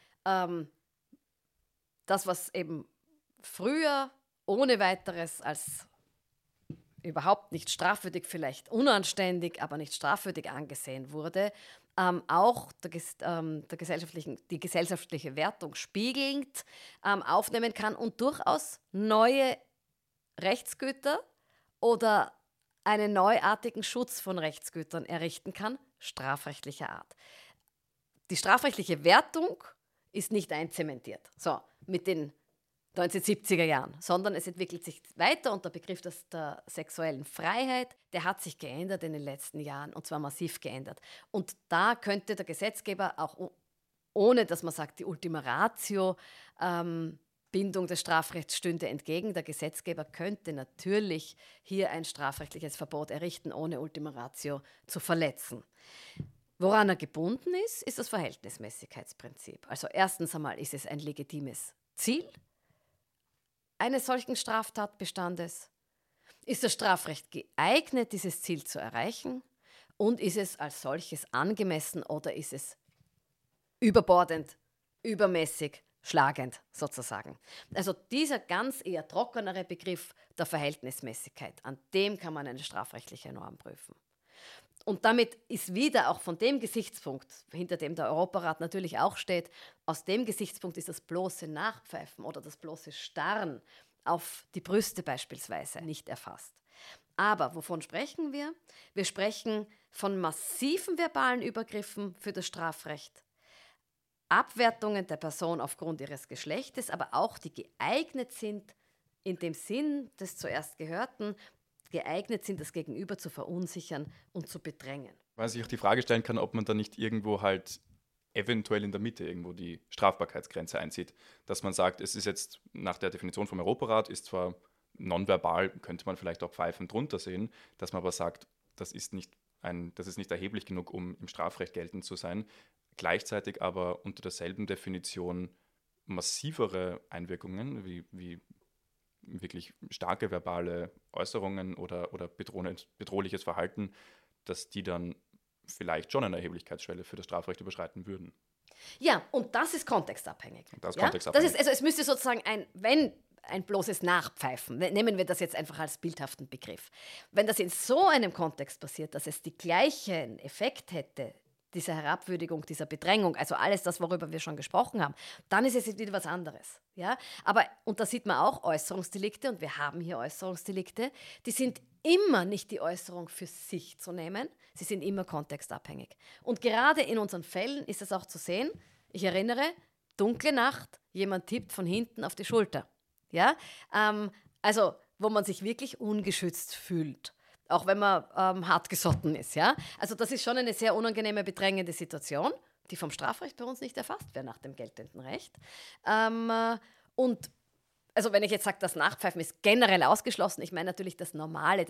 Das, was eben früher ohne weiteres als überhaupt nicht strafwürdig, vielleicht unanständig, aber nicht strafwürdig angesehen wurde, auch die gesellschaftliche Wertung spiegelnd aufnehmen kann und durchaus neue Rechtsgüter oder einen neuartigen Schutz von Rechtsgütern errichten kann, strafrechtlicher Art. Die strafrechtliche Wertung ist nicht einzementiert, so mit den 1970er Jahren, sondern es entwickelt sich weiter und der Begriff der sexuellen Freiheit, der hat sich geändert in den letzten Jahren und zwar massiv geändert. Und da könnte der Gesetzgeber auch, ohne dass man sagt, die Ultima Ratio Bindung des Strafrechts stünde entgegen. Der Gesetzgeber könnte natürlich hier ein strafrechtliches Verbot errichten, ohne Ultima Ratio zu verletzen. Woran er gebunden ist, ist das Verhältnismäßigkeitsprinzip. Also erstens einmal ist es ein legitimes Ziel eines solchen Straftatbestandes. Ist das Strafrecht geeignet, dieses Ziel zu erreichen? Und ist es als solches angemessen oder ist es überbordend, übermäßig, schlagend sozusagen? Also dieser ganz eher trockenere Begriff der Verhältnismäßigkeit, an dem kann man eine strafrechtliche Norm prüfen. Und damit ist wieder auch von dem Gesichtspunkt, hinter dem der Europarat natürlich auch steht, aus dem Gesichtspunkt ist das bloße Nachpfeifen oder das bloße Starren auf die Brüste beispielsweise nicht erfasst. Aber wovon sprechen wir? Wir sprechen von massiven verbalen Übergriffen für das Strafrecht, Abwertungen der Person aufgrund ihres Geschlechtes, aber auch die geeignet sind, in dem Sinn des zuerst Gehörten, geeignet sind, das Gegenüber zu verunsichern und zu bedrängen. Weil sich auch die Frage stellen kann, ob man da nicht irgendwo halt eventuell in der Mitte irgendwo die Strafbarkeitsgrenze einzieht. Dass man sagt, es ist jetzt nach der Definition vom Europarat, ist zwar nonverbal, könnte man vielleicht auch pfeifend drunter sehen, dass man aber sagt, das ist nicht erheblich genug, um im Strafrecht geltend zu sein. Gleichzeitig aber unter derselben Definition massivere Einwirkungen, wie wirklich starke verbale Äußerungen oder bedrohliches Verhalten, dass die dann vielleicht schon eine Erheblichkeitsschwelle für das Strafrecht überschreiten würden. Ja, und das ist kontextabhängig. Kontextabhängig. Also es müsste sozusagen ein bloßes Nachpfeifen, nehmen wir das jetzt einfach als bildhaften Begriff. Wenn das in so einem Kontext passiert, dass es die gleichen Effekt hätte, dieser Herabwürdigung, dieser Bedrängung, also alles das, worüber wir schon gesprochen haben, dann ist es jetzt wieder was anderes. Ja? Aber, und da sieht man auch Äußerungsdelikte, und wir haben hier Äußerungsdelikte, die sind immer nicht die Äußerung für sich zu nehmen, sie sind immer kontextabhängig. Und gerade in unseren Fällen ist es auch zu sehen, ich erinnere, dunkle Nacht, jemand tippt von hinten auf die Schulter. Ja? Also, wo man sich wirklich ungeschützt fühlt auch wenn man hartgesotten ist. Ja? Also das ist schon eine sehr unangenehme, bedrängende Situation, die vom Strafrecht bei uns nicht erfasst wird nach dem geltenden Recht. Und also wenn ich jetzt sage, das Nachpfeifen ist generell ausgeschlossen, ich meine natürlich das Normale,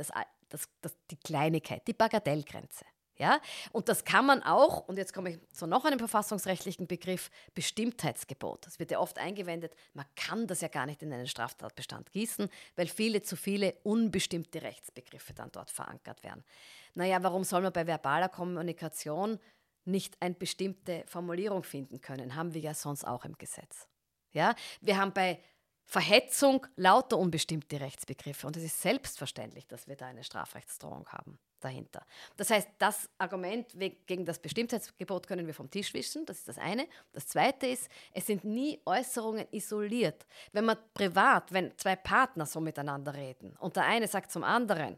die Kleinigkeit, die Bagatellgrenze. Ja? Und das kann man auch, und jetzt komme ich zu noch einem verfassungsrechtlichen Begriff, Bestimmtheitsgebot. Das wird ja oft eingewendet, man kann das ja gar nicht in einen Straftatbestand gießen, weil zu viele unbestimmte Rechtsbegriffe dann dort verankert werden. Naja, warum soll man bei verbaler Kommunikation nicht eine bestimmte Formulierung finden können? Haben wir ja sonst auch im Gesetz. Ja? Wir haben bei Verhetzung lauter unbestimmte Rechtsbegriffe und es ist selbstverständlich, dass wir da eine Strafrechtsdrohung haben dahinter. Das heißt, das Argument gegen das Bestimmtheitsgebot können wir vom Tisch wischen, das ist das eine. Das zweite ist, es sind nie Äußerungen isoliert. Wenn man privat, wenn zwei Partner so miteinander reden und der eine sagt zum anderen,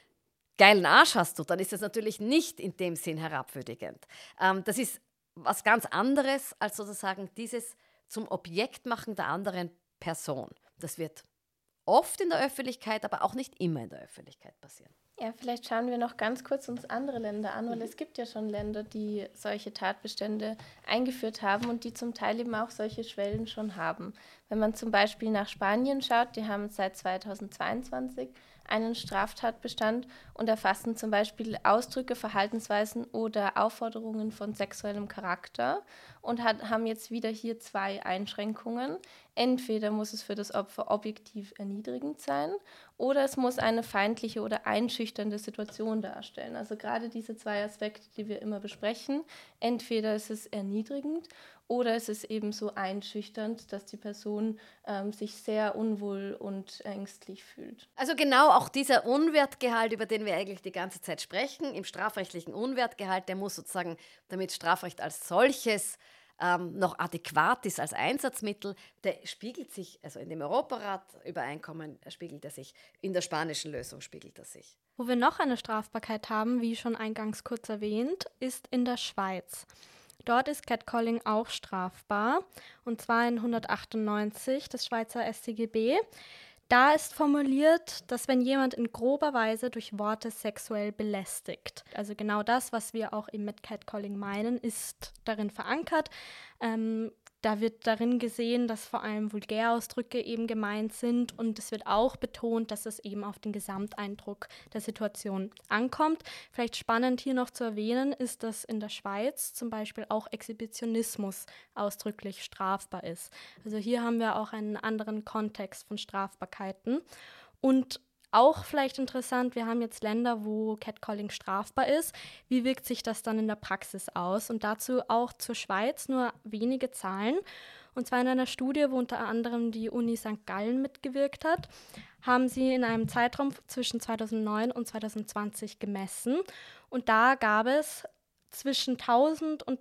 geilen Arsch hast du, dann ist das natürlich nicht in dem Sinn herabwürdigend. Das ist was ganz anderes als sozusagen dieses zum Objekt machen der anderen Person. Das wird oft in der Öffentlichkeit, aber auch nicht immer in der Öffentlichkeit passieren. Ja, vielleicht schauen wir noch ganz kurz uns andere Länder an, weil es gibt ja schon Länder, die solche Tatbestände eingeführt haben und die zum Teil eben auch solche Schwellen schon haben. Wenn man zum Beispiel nach Spanien schaut, die haben seit 2022 einen Straftatbestand und erfassen zum Beispiel Ausdrücke, Verhaltensweisen oder Aufforderungen von sexuellem Charakter und haben jetzt wieder hier zwei Einschränkungen. Entweder muss es für das Opfer objektiv erniedrigend sein oder es muss eine feindliche oder einschüchternde Situation darstellen. Also gerade diese zwei Aspekte, die wir immer besprechen, entweder ist es erniedrigend oder es ist eben so einschüchternd, dass die Person sich sehr unwohl und ängstlich fühlt. Also genau auch dieser Unwertgehalt, über den wir eigentlich die ganze Zeit sprechen, im strafrechtlichen Unwertgehalt, der muss sozusagen, damit Strafrecht als solches noch adäquat ist als Einsatzmittel, der spiegelt sich, also in dem Europarat-Übereinkommen spiegelt er sich, in der spanischen Lösung spiegelt er sich. Wo wir noch eine Strafbarkeit haben, wie schon eingangs kurz erwähnt, ist in der Schweiz. Dort ist Catcalling auch strafbar, und zwar in 198 des Schweizer StGB. Da ist formuliert, dass wenn jemand in grober Weise durch Worte sexuell belästigt, also genau das, was wir auch eben mit Catcalling meinen, ist darin verankert. Da wird darin gesehen, dass vor allem Vulgärausdrücke eben gemeint sind und es wird auch betont, dass es eben auf den Gesamteindruck der Situation ankommt. Vielleicht spannend hier noch zu erwähnen ist, dass in der Schweiz zum Beispiel auch Exhibitionismus ausdrücklich strafbar ist. Also hier haben wir auch einen anderen Kontext von Strafbarkeiten. Und auch vielleicht interessant, wir haben jetzt Länder, wo Catcalling strafbar ist. Wie wirkt sich das dann in der Praxis aus? Und dazu auch zur Schweiz nur wenige Zahlen. Und zwar in einer Studie, wo unter anderem die Uni St. Gallen mitgewirkt hat, haben sie in einem Zeitraum zwischen 2009 und 2020 gemessen. Und da gab es zwischen 1000 und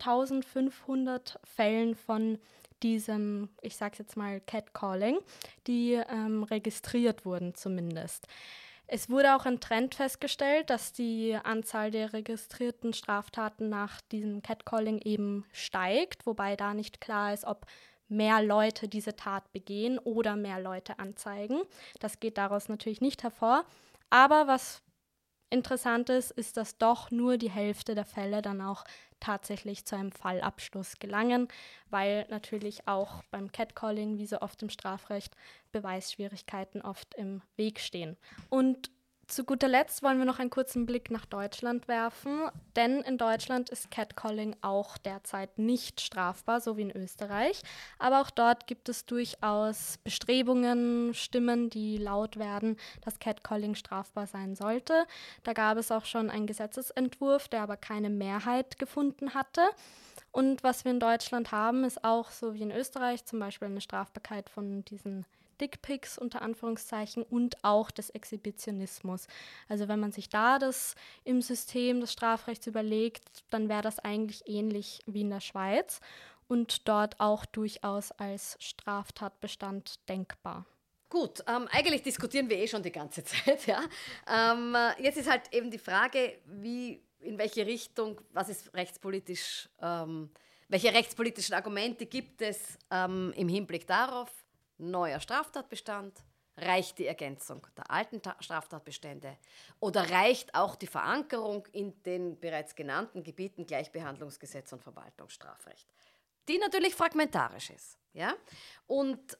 1500 Fällen von diesem, ich sage jetzt mal Catcalling, die registriert wurden zumindest. Es wurde auch ein Trend festgestellt, dass die Anzahl der registrierten Straftaten nach diesem Catcalling eben steigt, wobei da nicht klar ist, ob mehr Leute diese Tat begehen oder mehr Leute anzeigen. Das geht daraus natürlich nicht hervor. Aber was interessant ist, dass doch nur die Hälfte der Fälle dann auch tatsächlich zu einem Fallabschluss gelangen, weil natürlich auch beim Catcalling, wie so oft im Strafrecht, Beweisschwierigkeiten oft im Weg stehen. Und zu guter Letzt wollen wir noch einen kurzen Blick nach Deutschland werfen, denn in Deutschland ist Catcalling auch derzeit nicht strafbar, so wie in Österreich. Aber auch dort gibt es durchaus Bestrebungen, Stimmen, die laut werden, dass Catcalling strafbar sein sollte. Da gab es auch schon einen Gesetzesentwurf, der aber keine Mehrheit gefunden hatte. Und was wir in Deutschland haben, ist auch so wie in Österreich zum Beispiel eine Strafbarkeit von diesen Dickpics unter Anführungszeichen und auch des Exhibitionismus. Also wenn man sich da das im System des Strafrechts überlegt, dann wäre das eigentlich ähnlich wie in der Schweiz und dort auch durchaus als Straftatbestand denkbar. Gut, eigentlich diskutieren wir schon die ganze Zeit. Ja? Jetzt ist halt eben die Frage, in welche Richtung, was ist rechtspolitisch, welche rechtspolitischen Argumente gibt es im Hinblick darauf, neuer Straftatbestand, reicht die Ergänzung der alten Straftatbestände oder reicht auch die Verankerung in den bereits genannten Gebieten Gleichbehandlungsgesetz und Verwaltungsstrafrecht, die natürlich fragmentarisch ist. Ja? Und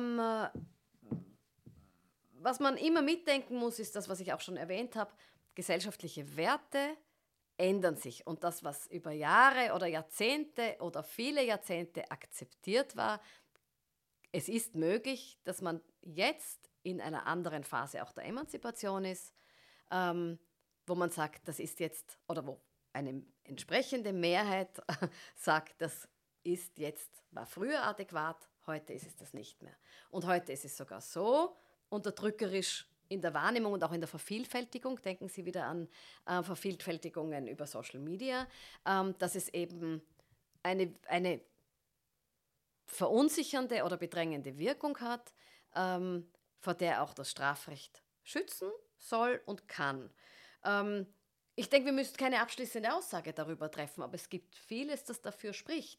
was man immer mitdenken muss, ist das, was ich auch schon erwähnt habe, gesellschaftliche Werte ändern sich. Und das, was über Jahre oder Jahrzehnte oder viele Jahrzehnte akzeptiert war, es ist möglich, dass man jetzt in einer anderen Phase auch der Emanzipation ist, wo man sagt, das ist jetzt, oder wo eine entsprechende Mehrheit sagt, das ist jetzt, war früher adäquat, heute ist es das nicht mehr. Und heute ist es sogar so unterdrückerisch in der Wahrnehmung und auch in der Vervielfältigung, denken Sie wieder an Vervielfältigungen über Social Media, dass es eben eine verunsichernde oder bedrängende Wirkung hat, vor der auch das Strafrecht schützen soll und kann. Ich denke, wir müssen keine abschließende Aussage darüber treffen, aber es gibt vieles, das dafür spricht.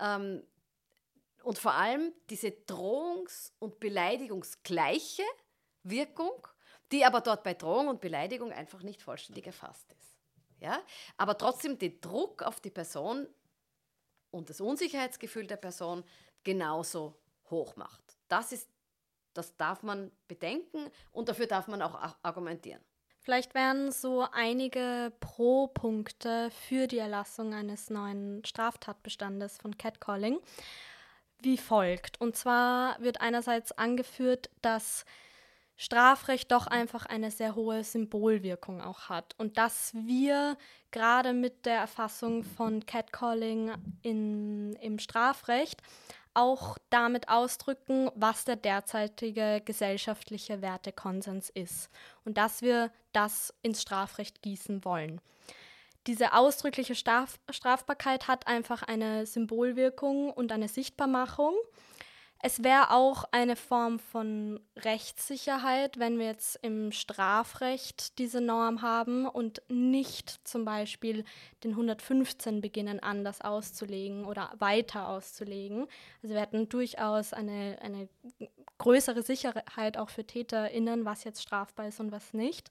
Und vor allem diese Drohungs- und Beleidigungsgleiche Wirkung, die aber dort bei Drohung und Beleidigung einfach nicht vollständig erfasst ist. Ja? Aber trotzdem den Druck auf die Person und das Unsicherheitsgefühl der Person genauso hoch macht. Das darf man bedenken und dafür darf man auch argumentieren. Vielleicht wären so einige Pro-Punkte für die Erlassung eines neuen Straftatbestandes von Catcalling wie folgt. Und zwar wird einerseits angeführt, dass Strafrecht doch einfach eine sehr hohe Symbolwirkung auch hat und dass wir gerade mit der Erfassung von Catcalling im Strafrecht auch damit ausdrücken, was der derzeitige gesellschaftliche Wertekonsens ist und dass wir das ins Strafrecht gießen wollen. Diese ausdrückliche Strafbarkeit hat einfach eine Symbolwirkung und eine Sichtbarmachung. Es wäre auch eine Form von Rechtssicherheit, wenn wir jetzt im Strafrecht diese Norm haben und nicht zum Beispiel den 115 beginnen anders auszulegen oder weiter auszulegen. Also wir hätten durchaus eine größere Sicherheit auch für TäterInnen, was jetzt strafbar ist und was nicht.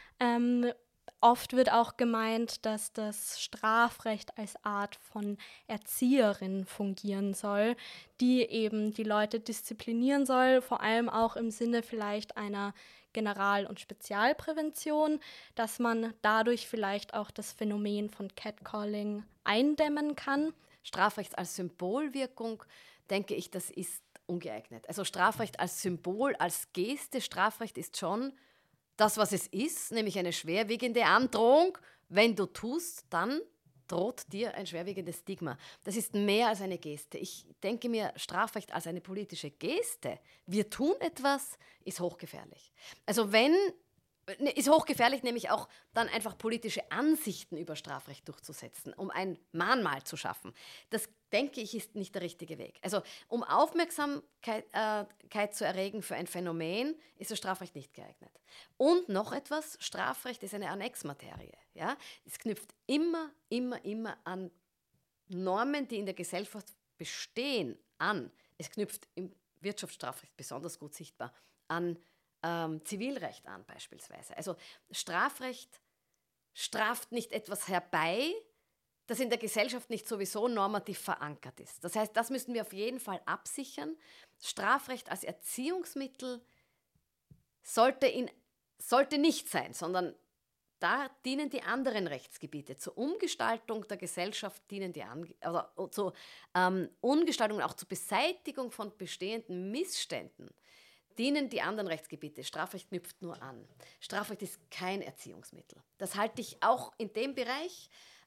Oft wird auch gemeint, dass das Strafrecht als Art von Erzieherin fungieren soll, die eben die Leute disziplinieren soll, vor allem auch im Sinne vielleicht einer General- und Spezialprävention, dass man dadurch vielleicht auch das Phänomen von Catcalling eindämmen kann. Strafrecht als Symbolwirkung, denke ich, das ist ungeeignet. Also Strafrecht als Symbol, als Geste, Strafrecht ist schon das, was es ist, nämlich eine schwerwiegende Androhung. Wenn du tust, dann droht dir ein schwerwiegendes Stigma. Das ist mehr als eine Geste. Ich denke mir, Strafrecht als eine politische Geste, wir tun etwas, ist hochgefährlich. Also ist hochgefährlich, nämlich auch dann einfach politische Ansichten über Strafrecht durchzusetzen, um ein Mahnmal zu schaffen. Das, denke ich, ist nicht der richtige Weg. Also um Aufmerksamkeit zu erregen für ein Phänomen, ist das Strafrecht nicht geeignet. Und noch etwas, Strafrecht ist eine Annexmaterie. Ja? Es knüpft immer an Normen, die in der Gesellschaft bestehen, an. Es knüpft im Wirtschaftsstrafrecht besonders gut sichtbar an Zivilrecht an beispielsweise. Also Strafrecht straft nicht etwas herbei, das in der Gesellschaft nicht sowieso normativ verankert ist. Das heißt, das müssen wir auf jeden Fall absichern. Strafrecht als Erziehungsmittel sollte nicht sein, sondern da dienen die anderen Rechtsgebiete. Zur Umgestaltung der Gesellschaft dienen zur Umgestaltung und auch zur Beseitigung von bestehenden Missständen dienen die anderen Rechtsgebiete. Strafrecht knüpft nur an. Strafrecht ist kein Erziehungsmittel. Das halte ich auch in dem Bereich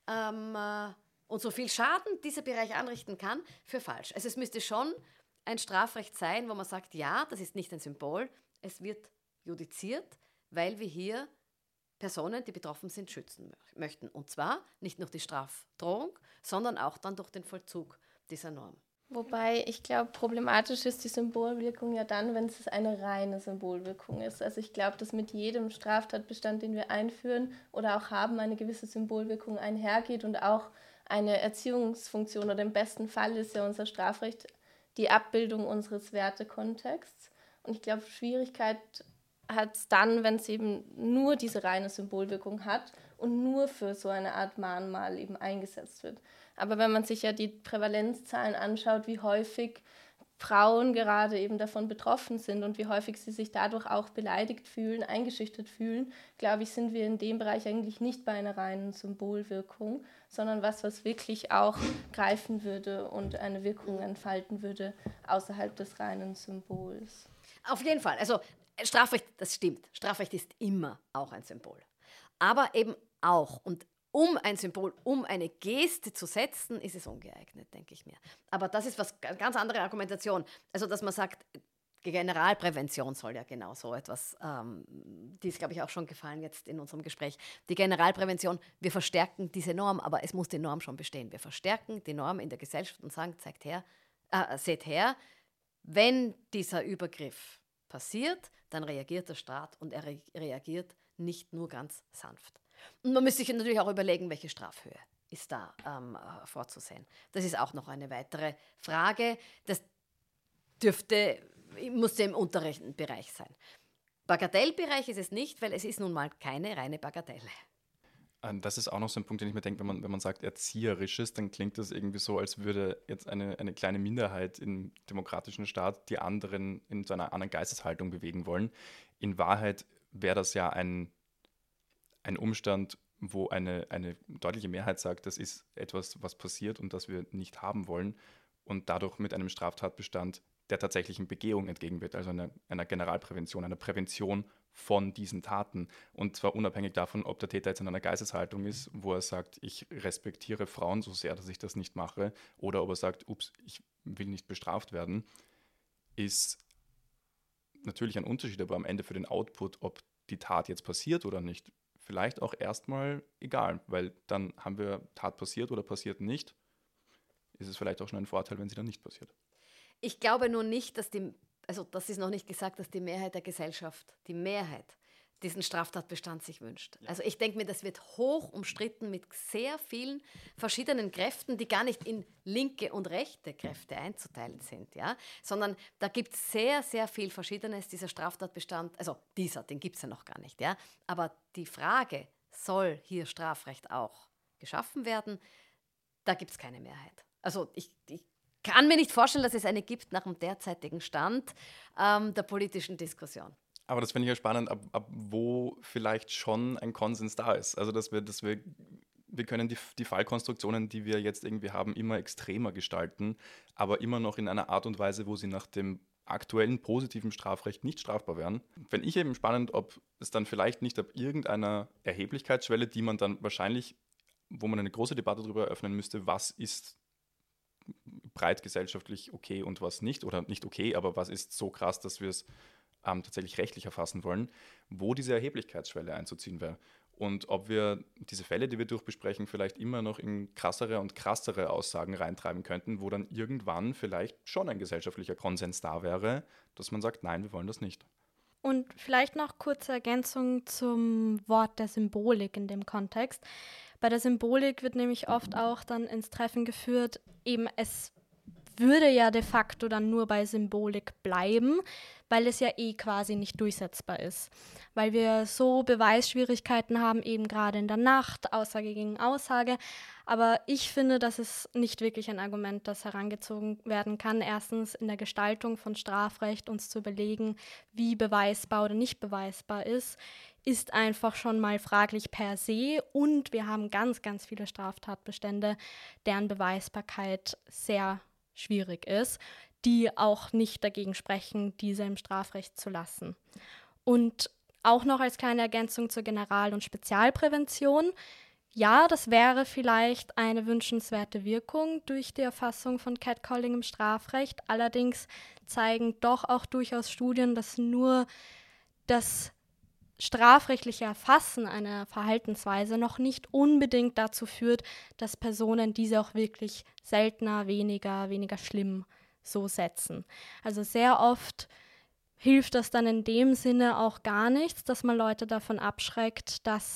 und so viel Schaden dieser Bereich anrichten kann, für falsch. Also es müsste schon ein Strafrecht sein, wo man sagt, ja, das ist nicht ein Symbol, es wird judiziert, weil wir hier Personen, die betroffen sind, schützen möchten. Und zwar nicht nur die Strafdrohung, sondern auch dann durch den Vollzug dieser Norm. Wobei ich glaube, problematisch ist die Symbolwirkung ja dann, wenn es eine reine Symbolwirkung ist. Also ich glaube, dass mit jedem Straftatbestand, den wir einführen oder auch haben, eine gewisse Symbolwirkung einhergeht und auch eine Erziehungsfunktion oder im besten Fall ist ja unser Strafrecht die Abbildung unseres Wertekontexts. Und ich glaube, Schwierigkeit hat es dann, wenn es eben nur diese reine Symbolwirkung hat und nur für so eine Art Mahnmal eben eingesetzt wird. Aber wenn man sich ja die Prävalenzzahlen anschaut, wie häufig Frauen gerade eben davon betroffen sind und wie häufig sie sich dadurch auch beleidigt fühlen, eingeschüchtert fühlen, glaube ich, sind wir in dem Bereich eigentlich nicht bei einer reinen Symbolwirkung, sondern was wirklich auch greifen würde und eine Wirkung entfalten würde außerhalb des reinen Symbols. Auf jeden Fall. Also Strafrecht, das stimmt. Strafrecht ist immer auch ein Symbol. Aber eben auch. Und um ein Symbol, um eine Geste zu setzen, ist es ungeeignet, denke ich mir. Aber das ist was ganz andere Argumentation. Also, dass man sagt, die Generalprävention soll ja genau so etwas, die ist, glaube ich, auch schon gefallen jetzt in unserem Gespräch. Die Generalprävention, wir verstärken diese Norm, aber es muss die Norm schon bestehen. Wir verstärken die Norm in der Gesellschaft und sagen, seht her, wenn dieser Übergriff passiert, dann reagiert der Staat und er reagiert nicht nur ganz sanft. Und man müsste sich natürlich auch überlegen, welche Strafhöhe ist da vorzusehen. Das ist auch noch eine weitere Frage. Das musste im unteren Bereich sein. Bagatellbereich ist es nicht, weil es ist nun mal keine reine Bagatelle. Das ist auch noch so ein Punkt, den ich mir denke, wenn man sagt Erzieherisches, dann klingt das irgendwie so, als würde jetzt eine kleine Minderheit im demokratischen Staat die anderen in so einer anderen Geisteshaltung bewegen wollen. In Wahrheit wäre das ja ein Umstand, wo eine deutliche Mehrheit sagt, das ist etwas, was passiert und das wir nicht haben wollen und dadurch mit einem Straftatbestand der tatsächlichen Begehung entgegenwirkt, also einer Generalprävention, einer Prävention von diesen Taten. Und zwar unabhängig davon, ob der Täter jetzt in einer Geisteshaltung ist, wo er sagt, ich respektiere Frauen so sehr, dass ich das nicht mache, oder ob er sagt, ups, ich will nicht bestraft werden, ist natürlich ein Unterschied, aber am Ende für den Output, ob die Tat jetzt passiert oder nicht, vielleicht auch erstmal egal, weil dann haben wir Tat passiert oder passiert nicht, ist es vielleicht auch schon ein Vorteil, wenn sie dann nicht passiert. Ich glaube nur nicht, dass das ist noch nicht gesagt, dass die Mehrheit der Gesellschaft, die Mehrheit diesen Straftatbestand sich wünscht. Also ich denke mir, das wird hoch umstritten mit sehr vielen verschiedenen Kräften, die gar nicht in linke und rechte Kräfte einzuteilen sind, ja? Sondern da gibt es sehr, sehr viel Verschiedenes, dieser Straftatbestand, also den gibt es ja noch gar nicht, ja? Aber die Frage, soll hier Strafrecht auch geschaffen werden, da gibt es keine Mehrheit. Also ich kann mir nicht vorstellen, dass es eine gibt nach dem derzeitigen Stand der politischen Diskussion. Aber das finde ich ja spannend, ab wo vielleicht schon ein Konsens da ist. Also dass wir können die Fallkonstruktionen, die wir jetzt irgendwie haben, immer extremer gestalten, aber immer noch in einer Art und Weise, wo sie nach dem aktuellen positiven Strafrecht nicht strafbar wären. Fände ich eben spannend, ob es dann vielleicht nicht ab irgendeiner Erheblichkeitsschwelle, die man dann wahrscheinlich, wo man eine große Debatte darüber eröffnen müsste, was ist breit gesellschaftlich okay und was nicht, oder nicht okay, aber was ist so krass, dass wir es tatsächlich rechtlich erfassen wollen, wo diese Erheblichkeitsschwelle einzuziehen wäre. Und ob wir diese Fälle, die wir durchbesprechen, vielleicht immer noch in krassere und krassere Aussagen reintreiben könnten, wo dann irgendwann vielleicht schon ein gesellschaftlicher Konsens da wäre, dass man sagt, nein, wir wollen das nicht. Und vielleicht noch kurze Ergänzung zum Wort der Symbolik in dem Kontext. Bei der Symbolik wird nämlich oft auch dann ins Treffen geführt, eben es würde ja de facto dann nur bei Symbolik bleiben, weil es ja quasi nicht durchsetzbar ist. Weil wir so Beweisschwierigkeiten haben, eben gerade in der Nacht, Aussage gegen Aussage. Aber ich finde, das ist nicht wirklich ein Argument, das herangezogen werden kann. Erstens in der Gestaltung von Strafrecht uns zu überlegen, wie beweisbar oder nicht beweisbar ist einfach schon mal fraglich per se. Und wir haben ganz, ganz viele Straftatbestände, deren Beweisbarkeit sehr schwierig ist, die auch nicht dagegen sprechen, diese im Strafrecht zu lassen. Und auch noch als kleine Ergänzung zur General- und Spezialprävention. Ja, das wäre vielleicht eine wünschenswerte Wirkung durch die Erfassung von Catcalling im Strafrecht. Allerdings zeigen doch auch durchaus Studien, dass nur das strafrechtliche Erfassen einer Verhaltensweise noch nicht unbedingt dazu führt, dass Personen diese auch wirklich seltener, weniger schlimm so setzen. Also sehr oft hilft das dann in dem Sinne auch gar nichts, dass man Leute davon abschreckt, das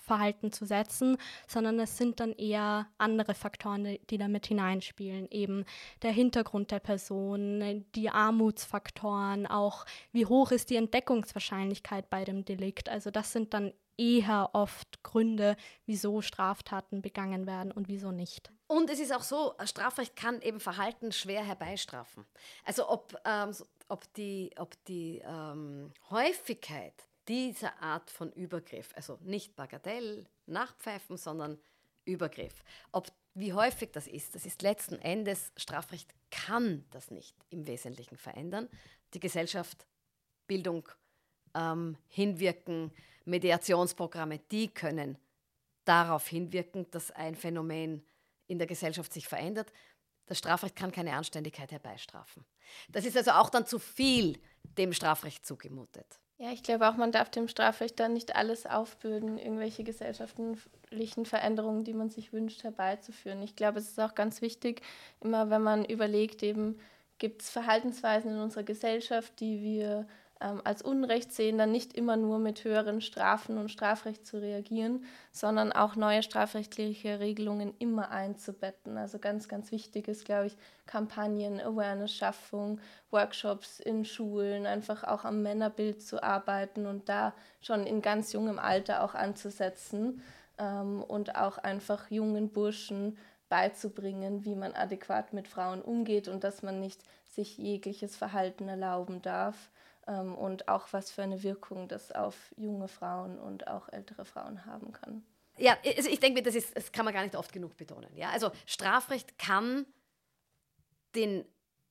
Verhalten zu setzen, sondern es sind dann eher andere Faktoren, die damit hineinspielen. Eben der Hintergrund der Person, die Armutsfaktoren, auch wie hoch ist die Entdeckungswahrscheinlichkeit bei dem Delikt. Also das sind dann eher oft Gründe, wieso Straftaten begangen werden und wieso nicht. Und es ist auch so, Strafrecht kann eben Verhalten schwer herbeistrafen. Also ob die Häufigkeit dieser Art von Übergriff, also nicht Bagatell, Nachpfeifen, sondern Übergriff, wie häufig das ist letzten Endes, Strafrecht kann das nicht im Wesentlichen verändern. Die Gesellschaft, Bildung, hinwirken, Mediationsprogramme, die können darauf hinwirken, dass ein Phänomen in der Gesellschaft sich verändert. Das Strafrecht kann keine Anständigkeit herbeistrafen. Das ist also auch dann zu viel dem Strafrecht zugemutet. Ja, ich glaube auch, man darf dem Strafrecht dann nicht alles aufbürden, irgendwelche gesellschaftlichen Veränderungen, die man sich wünscht, herbeizuführen. Ich glaube, es ist auch ganz wichtig, immer wenn man überlegt, eben gibt es Verhaltensweisen in unserer Gesellschaft, die wir als Unrecht sehen, dann nicht immer nur mit höheren Strafen und Strafrecht zu reagieren, sondern auch neue strafrechtliche Regelungen immer einzubetten. Also ganz, ganz wichtig ist, glaube ich, Kampagnen, Awareness-Schaffung, Workshops in Schulen, einfach auch am Männerbild zu arbeiten und da schon in ganz jungem Alter auch anzusetzen und auch einfach jungen Burschen beizubringen, wie man adäquat mit Frauen umgeht und dass man nicht sich jegliches Verhalten erlauben darf. Und auch was für eine Wirkung das auf junge Frauen und auch ältere Frauen haben kann. Ja, also ich denke, das kann man gar nicht oft genug betonen. Ja? Also Strafrecht kann den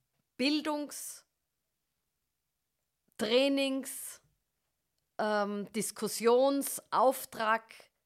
Trainings-, Diskussionsauftrag,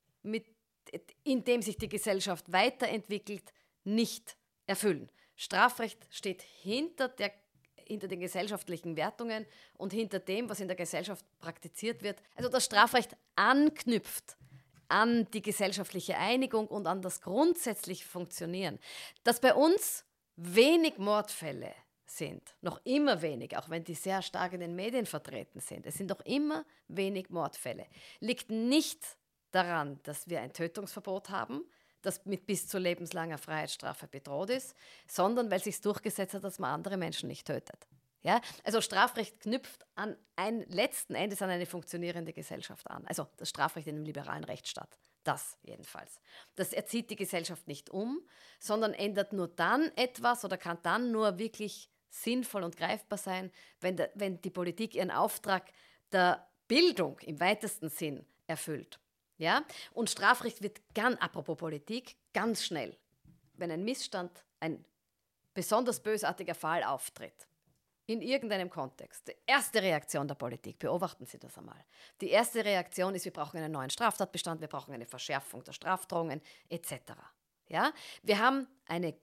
in dem sich die Gesellschaft weiterentwickelt, nicht erfüllen. Strafrecht steht hinter den gesellschaftlichen Wertungen und hinter dem, was in der Gesellschaft praktiziert wird. Also das Strafrecht anknüpft an die gesellschaftliche Einigung und an das grundsätzliche Funktionieren. Dass bei uns wenig Mordfälle sind, noch immer wenig, auch wenn die sehr stark in den Medien vertreten sind, es sind noch immer wenig Mordfälle, liegt nicht daran, dass wir ein Tötungsverbot haben, das mit bis zu lebenslanger Freiheitsstrafe bedroht ist, sondern weil es sich durchgesetzt hat, dass man andere Menschen nicht tötet. Ja? Also Strafrecht knüpft letzten Endes an eine funktionierende Gesellschaft an. Also das Strafrecht in einem liberalen Rechtsstaat. Das jedenfalls. Das erzieht die Gesellschaft nicht um, sondern ändert nur dann etwas oder kann dann nur wirklich sinnvoll und greifbar sein, wenn die Politik ihren Auftrag der Bildung im weitesten Sinn erfüllt. Ja? Und Strafrecht wird apropos Politik, ganz schnell, wenn ein Missstand, ein besonders bösartiger Fall auftritt, in irgendeinem Kontext. Die erste Reaktion der Politik, beobachten Sie das einmal. Die erste Reaktion ist, wir brauchen einen neuen Straftatbestand, wir brauchen eine Verschärfung der Strafdrohungen etc. Ja? Wir haben eine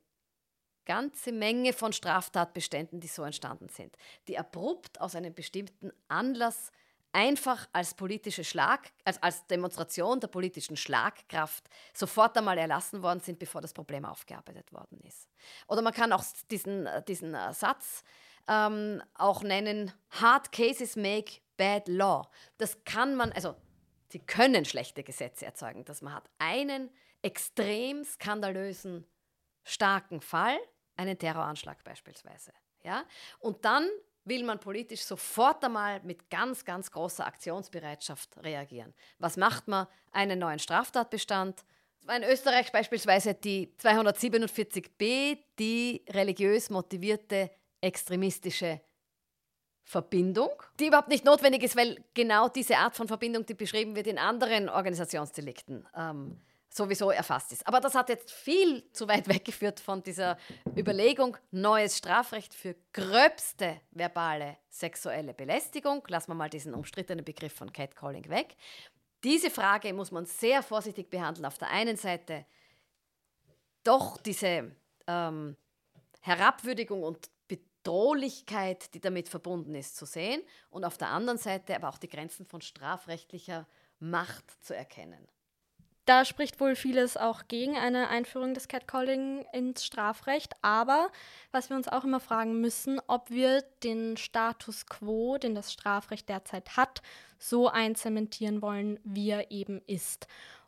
ganze Menge von Straftatbeständen, die so entstanden sind, die abrupt aus einem bestimmten Anlass einfach als als Demonstration der politischen Schlagkraft sofort einmal erlassen worden sind, bevor das Problem aufgearbeitet worden ist. Oder man kann auch diesen Satz auch nennen, hard cases make bad law. Das kann man, also sie können schlechte Gesetze erzeugen, dass man hat einen extrem skandalösen, starken Fall, einen Terroranschlag beispielsweise. Ja? Und dann will man politisch sofort einmal mit ganz, ganz großer Aktionsbereitschaft reagieren. Was macht man? Einen neuen Straftatbestand. In Österreich beispielsweise die 247b, die religiös motivierte extremistische Verbindung, die überhaupt nicht notwendig ist, weil genau diese Art von Verbindung, die beschrieben wird, in anderen Organisationsdelikten sowieso erfasst ist. Aber das hat jetzt viel zu weit weggeführt von dieser Überlegung, neues Strafrecht für gröbste verbale sexuelle Belästigung. Lassen wir mal diesen umstrittenen Begriff von Catcalling weg. Diese Frage muss man sehr vorsichtig behandeln. Auf der einen Seite doch diese Herabwürdigung und Bedrohlichkeit, die damit verbunden ist, zu sehen und auf der anderen Seite aber auch die Grenzen von strafrechtlicher Macht zu erkennen. Da spricht wohl vieles auch gegen eine Einführung des Catcalling ins Strafrecht. Aber was wir uns auch immer fragen müssen, ob wir den Status quo, den das Strafrecht derzeit hat, so einzementieren wollen, wie er eben ist.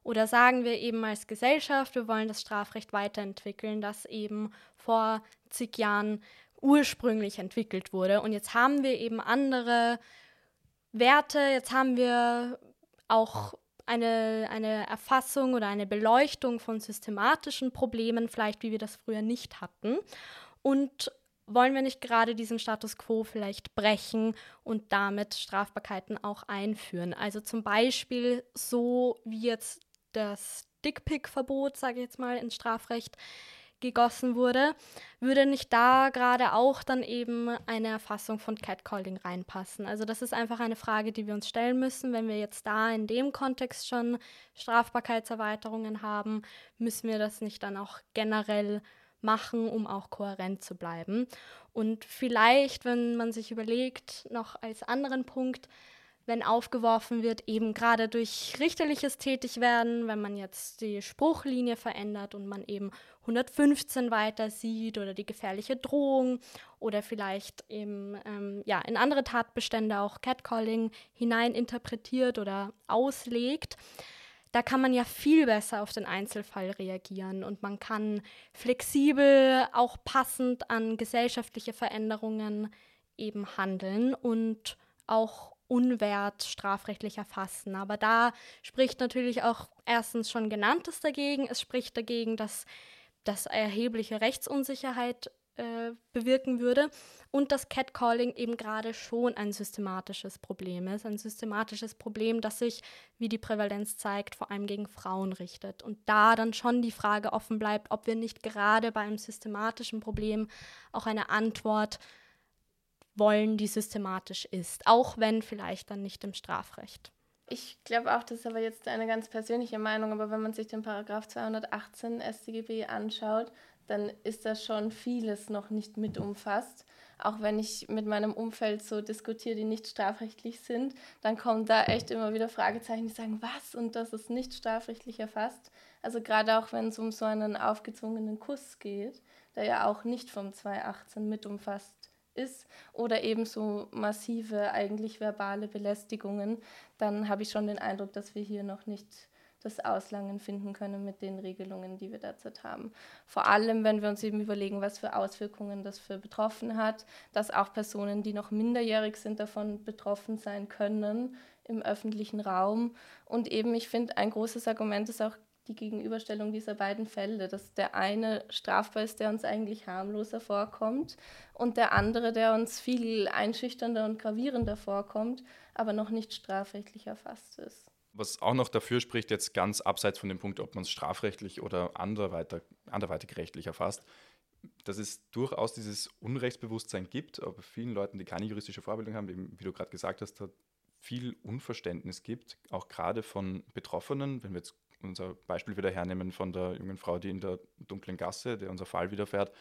Oder sagen wir eben als Gesellschaft, wir wollen das Strafrecht weiterentwickeln, das eben vor zig Jahren ursprünglich entwickelt wurde. Und jetzt haben wir eben andere Werte, jetzt haben wir auch eine Erfassung oder eine Beleuchtung von systematischen Problemen, vielleicht wie wir das früher nicht hatten. Und wollen wir nicht gerade diesen Status quo vielleicht brechen und damit Strafbarkeiten auch einführen? Also zum Beispiel so wie jetzt das Dickpick-Verbot, sage ich jetzt mal, ins Strafrecht gegossen wurde, würde nicht da gerade auch dann eben eine Erfassung von Catcalling reinpassen? Also das ist einfach eine Frage, die wir uns stellen müssen. Wenn wir jetzt da in dem Kontext schon Strafbarkeitserweiterungen haben, müssen wir das nicht dann auch generell machen, um auch kohärent zu bleiben. Und vielleicht, wenn man sich überlegt, noch als anderen Punkt, wenn aufgeworfen wird, eben gerade durch richterliches Tätigwerden, wenn man jetzt die Spruchlinie verändert und man eben 115 weiter sieht oder die gefährliche Drohung oder vielleicht eben in andere Tatbestände auch Catcalling hineininterpretiert oder auslegt, da kann man ja viel besser auf den Einzelfall reagieren und man kann flexibel, auch passend an gesellschaftliche Veränderungen eben handeln und auch Unwert strafrechtlich erfassen. Aber da spricht natürlich auch erstens schon Genanntes dagegen. Es spricht dagegen, dass das erhebliche Rechtsunsicherheit bewirken würde und dass Catcalling eben gerade schon ein systematisches Problem ist. Ein systematisches Problem, das sich, wie die Prävalenz zeigt, vor allem gegen Frauen richtet. Und da dann schon die Frage offen bleibt, ob wir nicht gerade bei einem systematischen Problem auch eine Antwort wollen, die systematisch ist, auch wenn vielleicht dann nicht im Strafrecht. Ich glaube auch, das ist aber jetzt eine ganz persönliche Meinung, aber wenn man sich den Paragraph 218 StGB anschaut, dann ist da schon vieles noch nicht mit umfasst. Auch wenn ich mit meinem Umfeld so diskutiere, die nicht strafrechtlich sind, dann kommen da echt immer wieder Fragezeichen, die sagen, was? Und das ist nicht strafrechtlich erfasst. Also gerade auch, wenn es um so einen aufgezwungenen Kuss geht, der ja auch nicht vom 218 mit umfasst ist, oder eben so massive, eigentlich verbale Belästigungen, dann habe ich schon den Eindruck, dass wir hier noch nicht das Auslangen finden können mit den Regelungen, die wir derzeit haben. Vor allem, wenn wir uns eben überlegen, was für Auswirkungen das für Betroffene hat, dass auch Personen, die noch minderjährig sind, davon betroffen sein können im öffentlichen Raum. Und eben, ich finde, ein großes Argument ist auch die Gegenüberstellung dieser beiden Fälle, dass der eine strafbar ist, der uns eigentlich harmloser vorkommt und der andere, der uns viel einschüchternder und gravierender vorkommt, aber noch nicht strafrechtlich erfasst ist. Was auch noch dafür spricht, jetzt ganz abseits von dem Punkt, ob man es strafrechtlich oder anderweitig rechtlich erfasst, dass es durchaus dieses Unrechtsbewusstsein gibt, aber vielen Leuten, die keine juristische Vorbildung haben, eben, wie du gerade gesagt hast, viel Unverständnis gibt, auch gerade von Betroffenen, wenn wir jetzt unser Beispiel wieder hernehmen von der jungen Frau, die in der dunklen Gasse, der unser Fall widerfährt,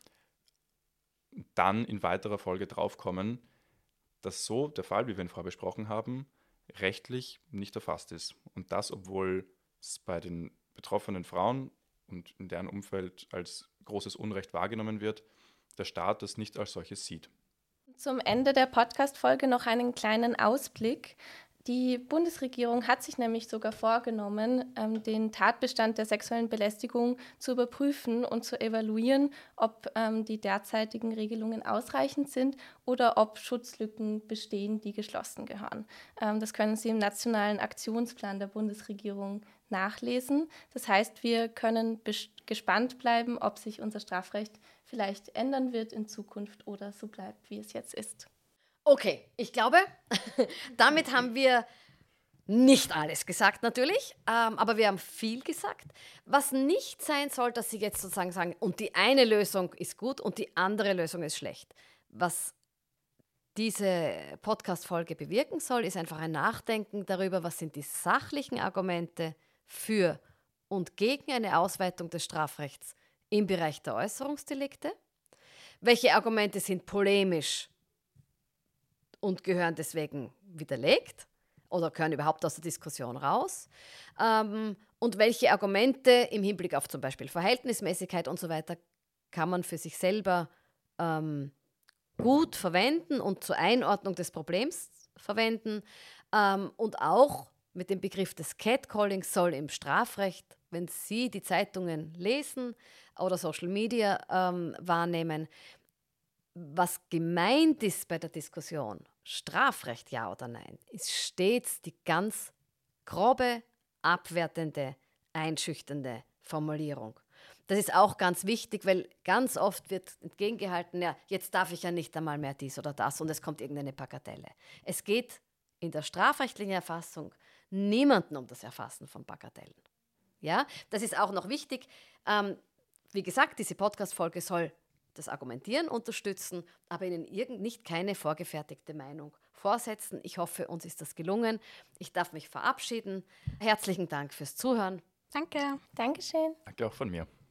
dann in weiterer Folge draufkommen, dass so der Fall, wie wir ihn vorher besprochen haben, rechtlich nicht erfasst ist. Und das, obwohl es bei den betroffenen Frauen und in deren Umfeld als großes Unrecht wahrgenommen wird, der Staat das nicht als solches sieht. Zum Ende der Podcast-Folge noch einen kleinen Ausblick. Die Bundesregierung hat sich nämlich sogar vorgenommen, den Tatbestand der sexuellen Belästigung zu überprüfen und zu evaluieren, ob die derzeitigen Regelungen ausreichend sind oder ob Schutzlücken bestehen, die geschlossen gehören. Das können Sie im Nationalen Aktionsplan der Bundesregierung nachlesen. Das heißt, wir können gespannt bleiben, ob sich unser Strafrecht vielleicht ändern wird in Zukunft oder so bleibt, wie es jetzt ist. Okay, ich glaube, damit haben wir nicht alles gesagt natürlich, aber wir haben viel gesagt. Was nicht sein soll, dass Sie jetzt sozusagen sagen, und die eine Lösung ist gut und die andere Lösung ist schlecht. Was diese Podcast-Folge bewirken soll, ist einfach ein Nachdenken darüber, was sind die sachlichen Argumente für und gegen eine Ausweitung des Strafrechts im Bereich der Äußerungsdelikte. Welche Argumente sind polemisch und gehören deswegen widerlegt oder gehören überhaupt aus der Diskussion raus? Und welche Argumente im Hinblick auf zum Beispiel Verhältnismäßigkeit und so weiter kann man für sich selber gut verwenden und zur Einordnung des Problems verwenden und auch mit dem Begriff des Catcallings soll im Strafrecht, wenn Sie die Zeitungen lesen oder Social Media wahrnehmen, was gemeint ist bei der Diskussion, Strafrecht ja oder nein, ist stets die ganz grobe, abwertende, einschüchternde Formulierung. Das ist auch ganz wichtig, weil ganz oft wird entgegengehalten, ja, jetzt darf ich ja nicht einmal mehr dies oder das und es kommt irgendeine Bagatelle. Es geht in der strafrechtlichen Erfassung niemanden um das Erfassen von Bagatellen. Ja, das ist auch noch wichtig. Wie gesagt, diese Podcast-Folge soll das Argumentieren unterstützen, aber Ihnen nicht keine vorgefertigte Meinung vorsetzen. Ich hoffe, uns ist das gelungen. Ich darf mich verabschieden. Herzlichen Dank fürs Zuhören. Danke. Dankeschön. Danke auch von mir.